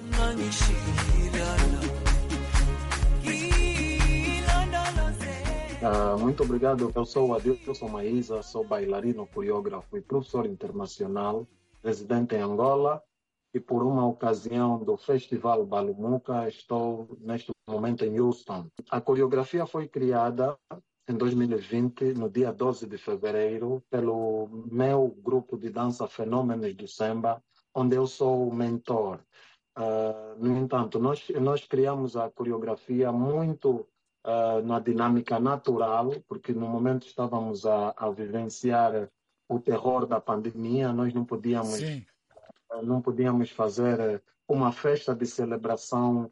Muito obrigado. Eu sou o Adilson Maiza, sou bailarino, coreógrafo e professor internacional, residente em Angola, e por uma ocasião do Festival Bulumuka estou neste momento em Houston. A coreografia foi criada em 2020, no dia 12 de fevereiro, pelo meu grupo de dança Fenômenos do Semba, onde eu sou o mentor. No entanto, nós criamos a coreografia muito na dinâmica natural, porque no momento estávamos a vivenciar o terror da pandemia, nós não podíamos fazer uma festa de celebração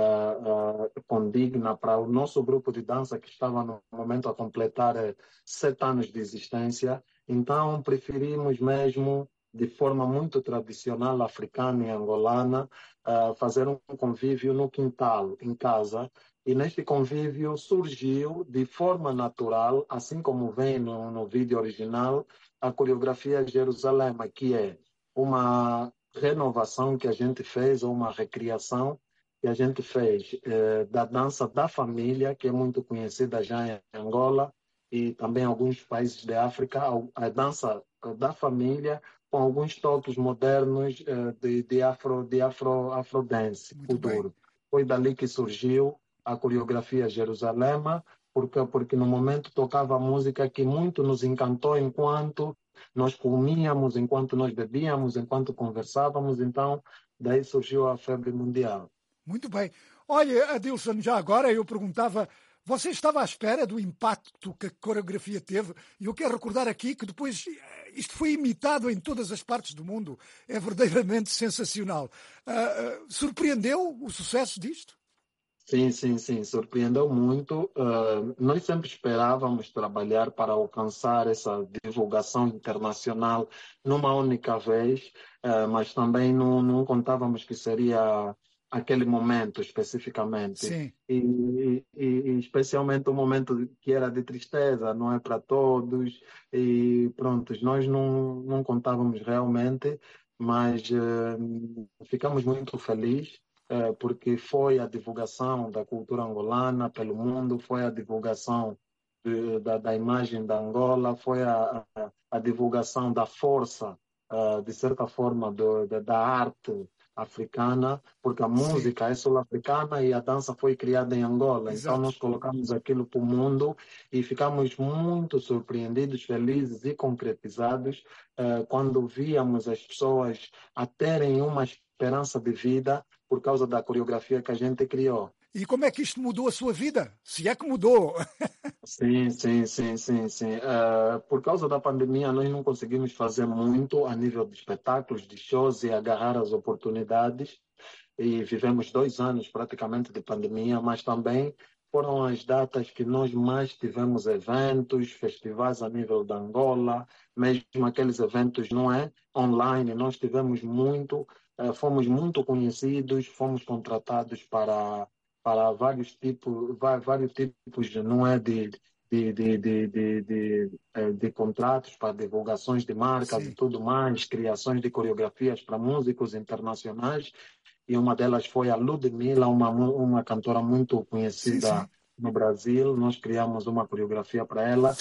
condigna para o nosso grupo de dança que estava no momento a completar 7 anos de existência. Então preferimos mesmo, de forma muito tradicional africana e angolana, fazer um convívio no quintal, em casa. E neste convívio surgiu de forma natural, assim como vem no vídeo original, a coreografia Jerusalém, que é uma renovação que a gente fez, ou uma recriação que a gente fez da dança da família, que é muito conhecida já em Angola e também em alguns países da África, a dança da família com alguns toques modernos de afrodance, kuduro. Foi dali que surgiu a coreografia Jerusalém, porque no momento tocava música que muito nos encantou enquanto nós comíamos, enquanto nós bebíamos, enquanto conversávamos. Então, daí surgiu a febre mundial. Muito bem. Olha, Adilson, já agora eu perguntava, você estava à espera do impacto que a coreografia teve? E eu quero recordar aqui que depois isto foi imitado em todas as partes do mundo. É verdadeiramente sensacional. Surpreendeu o sucesso disto? Sim, surpreendeu muito. Nós sempre esperávamos trabalhar para alcançar essa divulgação internacional numa única vez, mas também não contávamos que seria aquele momento especificamente. Sim. E especialmente um momento que era de tristeza, não é para todos, e pronto, nós não contávamos realmente, mas ficamos muito felizes, porque foi a divulgação da cultura angolana pelo mundo, foi a divulgação da imagem da Angola, foi a divulgação da força, de certa forma, da arte africana, porque a música é sul-africana e a dança foi criada em Angola. Exato. Então nós colocamos aquilo para o mundo e ficamos muito surpreendidos, felizes e concretizados quando víamos as pessoas a terem uma esperança de vida por causa da coreografia que a gente criou. E como é que isto mudou a sua vida? Se é que mudou. Sim. Por causa da pandemia, nós não conseguimos fazer muito a nível de espetáculos, de shows e agarrar as oportunidades. E vivemos 2 anos praticamente de pandemia, mas também foram as datas que nós mais tivemos eventos, festivais a nível da Angola, mesmo aqueles eventos, não é? Online, nós tivemos muito, fomos muito conhecidos, fomos contratados para vários tipos, não é, de contratos para divulgações de marcas e tudo mais, criações de coreografias para músicos internacionais. E uma delas foi a Ludmilla, uma cantora muito conhecida no Brasil. Nós criamos uma coreografia para ela.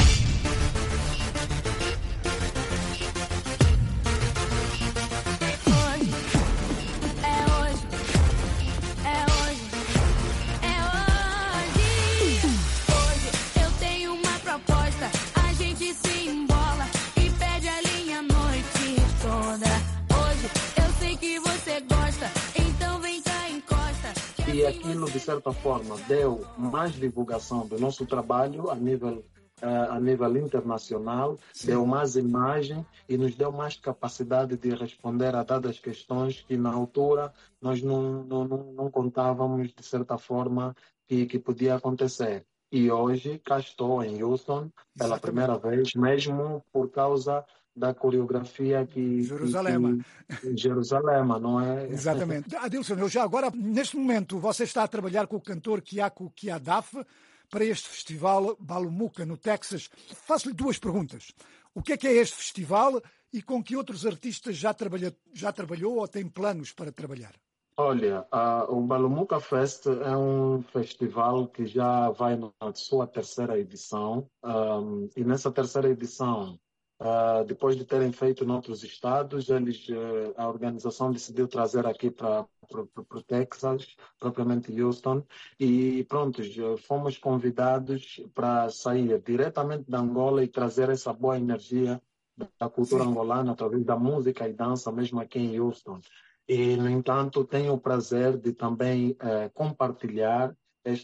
E aquilo, de certa forma, deu mais divulgação do nosso trabalho a nível internacional, deu mais imagem e nos deu mais capacidade de responder a dadas questões que, na altura, nós não contávamos, de certa forma, que podia acontecer. E hoje, cá estou em Houston, pela primeira vez, mesmo por causa da coreografia Jerusalém, não é? Exatamente. Adilson, eu já agora, neste momento, você está a trabalhar com o cantor Kiako Kiadaf para este festival Balumuca, no Texas. Faço-lhe 2 perguntas. O que é este festival e com que outros artistas já trabalhou ou tem planos para trabalhar? Olha, o Balumuca Fest é um festival que já vai na sua 3ª edição. E nessa 3ª edição, depois de terem feito em outros estados, a organização decidiu trazer aqui para o Texas, propriamente Houston, e pronto, fomos convidados para sair diretamente da Angola e trazer essa boa energia da cultura angolana através da música e dança, mesmo aqui em Houston. E, no entanto, tenho o prazer de também compartilhar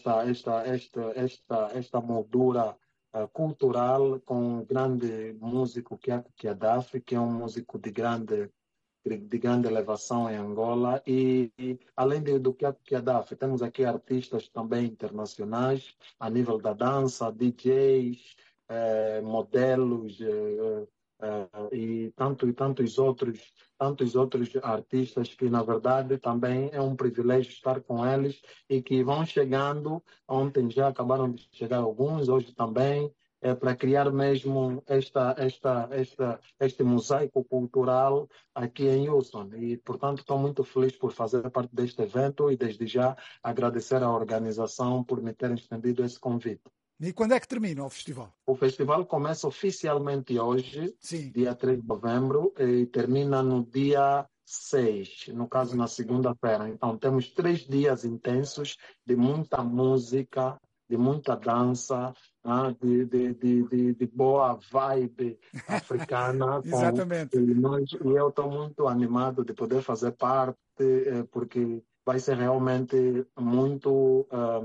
esta moldura cultural com um grande músico Kiako Kiadaf, que é um músico de grande elevação em Angola. E além do Kiako Kiadaf, temos aqui artistas também internacionais a nível da dança, DJs, modelos e tantos outros artistas que, na verdade, também é um privilégio estar com eles e que vão chegando. Ontem já acabaram de chegar alguns, hoje também, para criar mesmo este mosaico cultural aqui em Houston. E, portanto, estou muito feliz por fazer parte deste evento e, desde já, agradecer à organização por me terem estendido esse convite. E quando é que termina o festival? O festival começa oficialmente hoje, dia 3 de novembro, e termina no dia 6, no caso na segunda-feira. Então temos 3 dias intensos de muita música, de muita dança, de boa vibe africana. Exatamente. E eu estou muito animado de poder fazer parte, porque vai ser realmente muito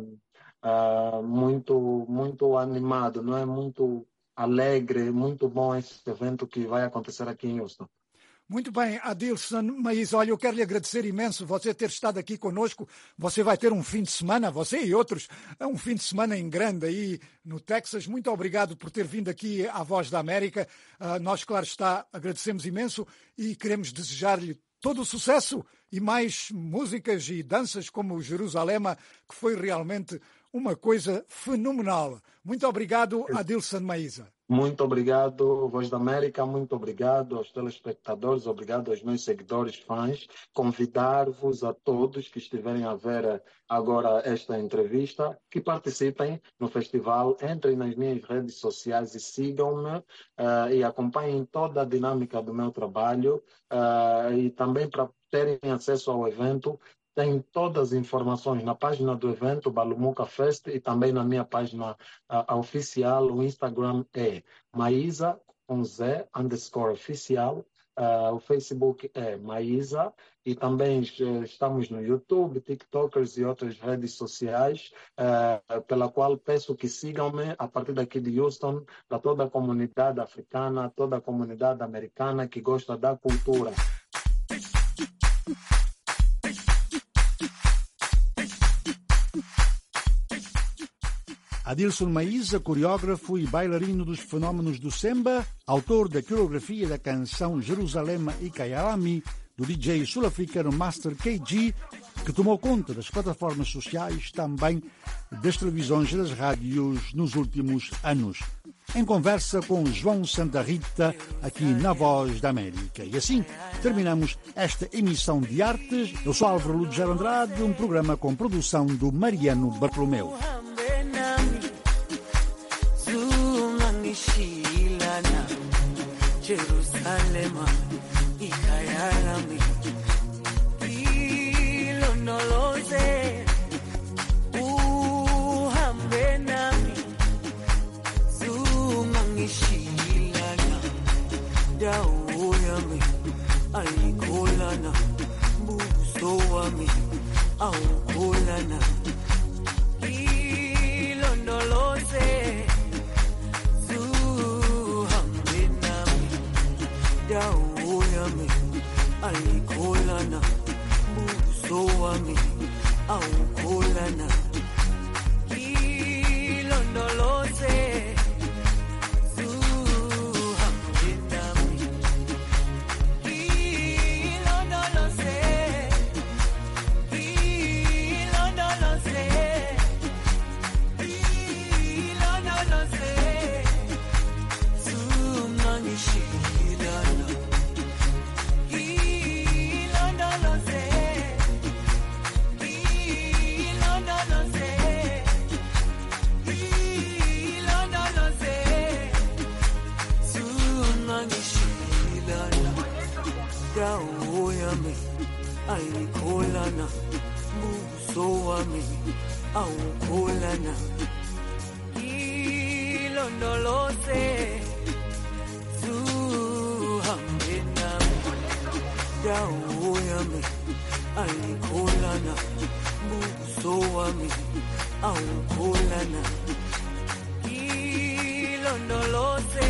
animado, não é? Muito alegre, muito bom esse evento que vai acontecer aqui em Houston. Muito bem, Adilson Maíza, olha, eu quero lhe agradecer imenso você ter estado aqui conosco. Você vai ter um fim de semana, você e outros, um fim de semana em grande aí no Texas. Muito obrigado por ter vindo aqui à Voz da América. Nós, claro está, agradecemos imenso e queremos desejar-lhe todo o sucesso e mais músicas e danças como o Jerusalém, que foi realmente uma coisa fenomenal. Muito obrigado, Adilson Maíza. Muito obrigado, Voz da América, muito obrigado aos telespectadores, obrigado aos meus seguidores, fãs. Convidar-vos a todos que estiverem a ver agora esta entrevista, que participem no festival, entrem nas minhas redes sociais e sigam-me e acompanhem toda a dinâmica do meu trabalho e também para terem acesso ao evento. Tem todas as informações na página do evento Balumuca Fest e também na minha página oficial. O Instagram é Maíza com Z _ oficial. O Facebook é Maísa e também estamos no YouTube, TikTokers e outras redes sociais, pela qual peço que sigam-me a partir daqui de Houston, para toda a comunidade africana, toda a comunidade americana que gosta da cultura. Adilson Maísa, coreógrafo e bailarino dos fenómenos do samba, autor da coreografia da canção Jerusalema e Kayalami, do DJ sul-africano Master KG, que tomou conta das plataformas sociais, também das televisões e das rádios nos últimos anos. Em conversa com João Santa Rita, aqui na Voz da América. E assim terminamos esta emissão de artes. Eu sou Álvaro Ludger Andrade, um programa com produção do Mariano Bartolomeu. Jerusalema ikayalami ilonoloze uhambe nami zungangishilana dawo yami ayikholana buso wami awukholana ilondoloze dawo yami ayikholana buso wami awukholana ilondoloze zuhambe nami ilondoloze ilondoloze ilondoloze zungangishilana dawo yami ayikholana buso wami awukholana ilondoloze zuhambe nami dawo yami ayikholana buso wami awukholana ilondoloze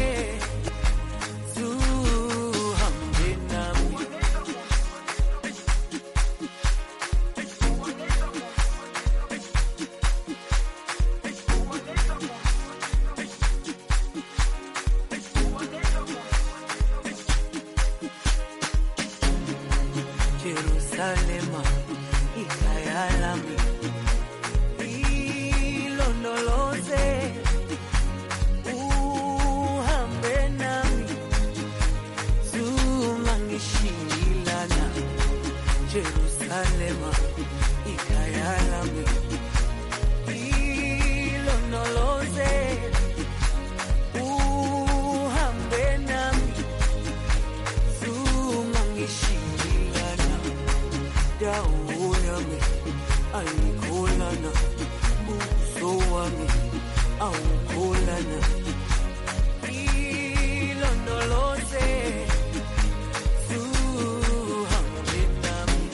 Jerusalema ikayalami ilondoloze uhambe nami zungangishilana Jerusalema ikayalami ilondoloze uhambe nami zungangishilana dawo yami ayikholana buso wami awukholana ilondoloze zuhambe nami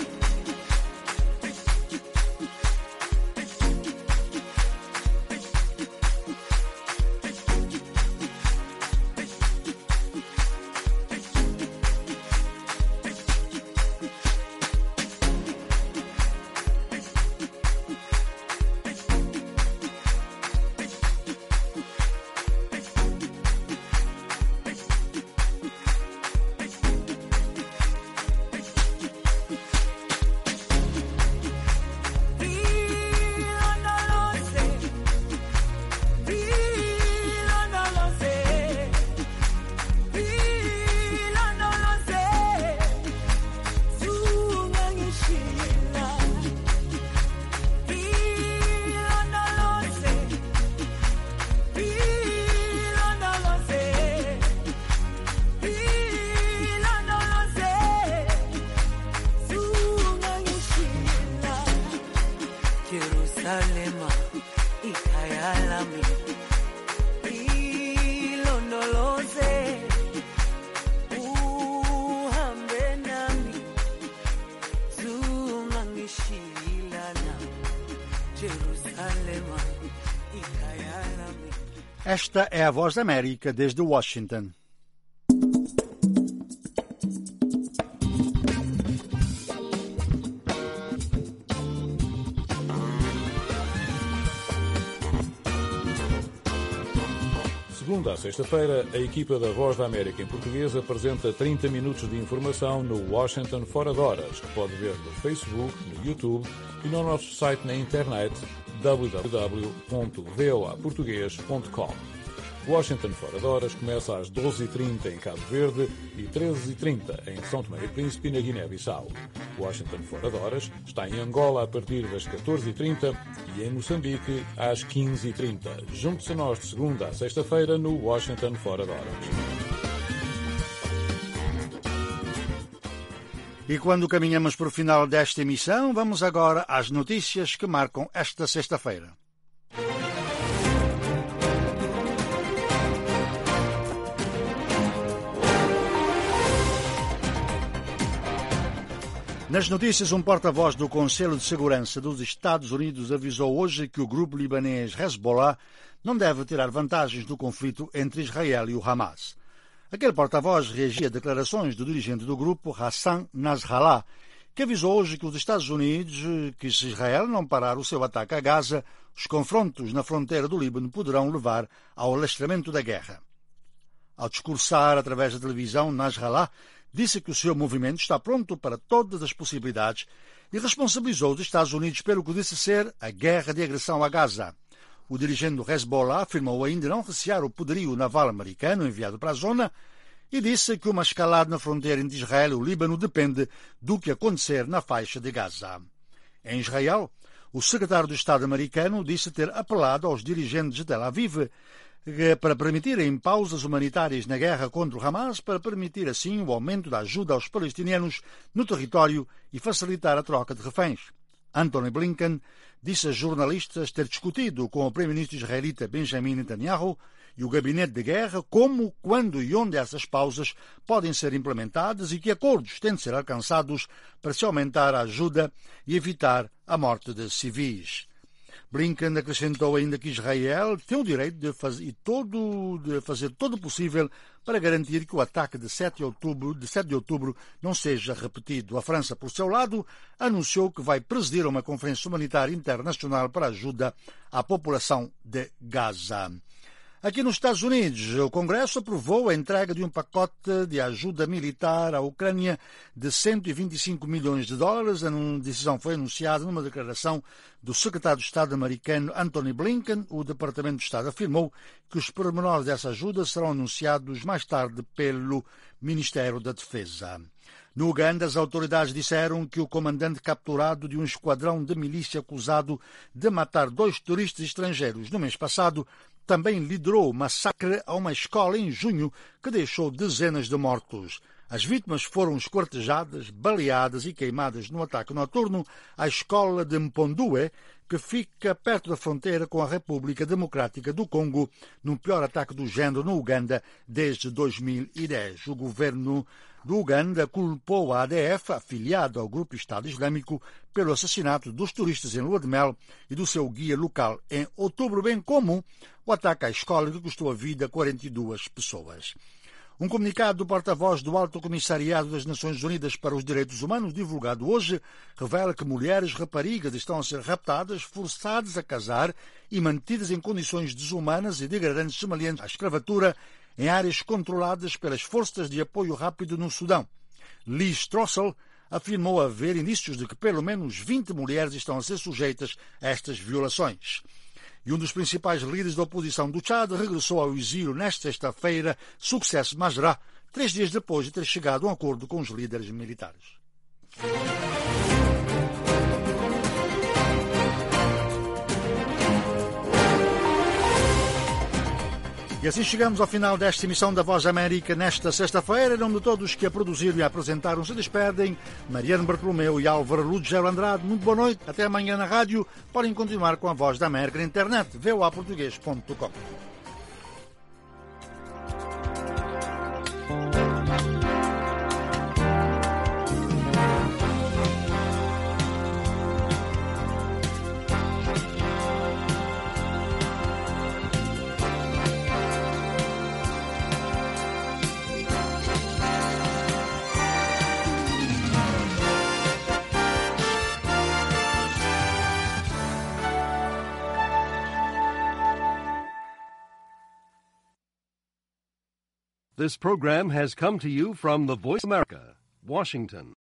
Jerusalema ikayalami ilondoloze Esta é a Voz da América desde Washington. Segunda a sexta-feira, a equipa da Voz da América em português apresenta 30 minutos de informação no Washington Fora de Horas, que pode ver no Facebook, no YouTube e no nosso site na internet www.voaportugues.com. Washington Fora de Horas começa às 12h30 em Cabo Verde e 13h30 em São Tomé e Príncipe, na Guiné-Bissau. Washington Fora de Horas está em Angola a partir das 14h30 e em Moçambique às 15h30. Junte-se a nós de segunda a sexta-feira no Washington Fora de Horas. E quando caminhamos para o final desta emissão, vamos agora às notícias que marcam esta sexta-feira. Nas notícias, um porta-voz do Conselho de Segurança dos Estados Unidos avisou hoje que o grupo libanês Hezbollah não deve tirar vantagens do conflito entre Israel e o Hamas. Aquele porta-voz reagia a declarações do dirigente do grupo, Hassan Nasrallah, que avisou hoje que os Estados Unidos, que se Israel não parar o seu ataque a Gaza, os confrontos na fronteira do Líbano poderão levar ao alastramento da guerra. Ao discursar através da televisão, Nasrallah disse que o seu movimento está pronto para todas as possibilidades e responsabilizou os Estados Unidos pelo que disse ser a guerra de agressão a Gaza. O dirigente do Hezbollah afirmou ainda não recear o poderio naval americano enviado para a zona e disse que uma escalada na fronteira entre Israel e o Líbano depende do que acontecer na faixa de Gaza. Em Israel, o secretário de Estado americano disse ter apelado aos dirigentes de Tel Aviv para permitirem pausas humanitárias na guerra contra o Hamas, para permitir assim o aumento da ajuda aos palestinianos no território e facilitar a troca de reféns. Antony Blinken disse a jornalistas ter discutido com o primeiro-ministro israelita Benjamin Netanyahu e o gabinete de guerra como, quando e onde essas pausas podem ser implementadas e que acordos têm de ser alcançados para se aumentar a ajuda e evitar a morte de civis. Blinken acrescentou ainda que Israel tem o direito de fazer todo o possível para garantir que o ataque de 7 de outubro não seja repetido. A França, por seu lado, anunciou que vai presidir uma conferência humanitária internacional para ajuda à população de Gaza. Aqui nos Estados Unidos, o Congresso aprovou a entrega de um pacote de ajuda militar à Ucrânia de 125 milhões de dólares. A decisão foi anunciada numa declaração do secretário de Estado americano Antony Blinken. O Departamento de Estado afirmou que os pormenores dessa ajuda serão anunciados mais tarde pelo Ministério da Defesa. No Uganda, as autoridades disseram que o comandante capturado de um esquadrão de milícia acusado de matar 2 turistas estrangeiros no mês passado também liderou o massacre a uma escola em junho que deixou dezenas de mortos. As vítimas foram esquartejadas, baleadas e queimadas no ataque noturno à escola de Mpondue, que fica perto da fronteira com a República Democrática do Congo, no pior ataque do género no Uganda desde 2010. O governo do Uganda culpou a ADF, afiliado ao grupo Estado Islâmico, pelo assassinato dos turistas em Lua de Mel e do seu guia local em outubro, bem como o ataque à escola que custou a vida a 42 pessoas. Um comunicado do porta-voz do Alto Comissariado das Nações Unidas para os Direitos Humanos, divulgado hoje, revela que mulheres raparigas estão a ser raptadas, forçadas a casar e mantidas em condições desumanas e degradantes semelhantes à escravatura em áreas controladas pelas forças de apoio rápido no Sudão. Liz Throssell afirmou haver indícios de que pelo menos 20 mulheres estão a ser sujeitas a estas violações. E um dos principais líderes da oposição do Tchad regressou ao exílio nesta sexta-feira, Success Masra, 3 dias depois de ter chegado a um acordo com os líderes militares. E assim chegamos ao final desta emissão da Voz América nesta sexta-feira. Em nome de todos que a produziram e a apresentaram, se despedem Mariano Bartolomeu e Álvaro Lugero Andrade. Muito boa noite, até amanhã na rádio. Podem continuar com a Voz da América na internet, voaportugues.com. This program has come to you from the Voice of America, Washington.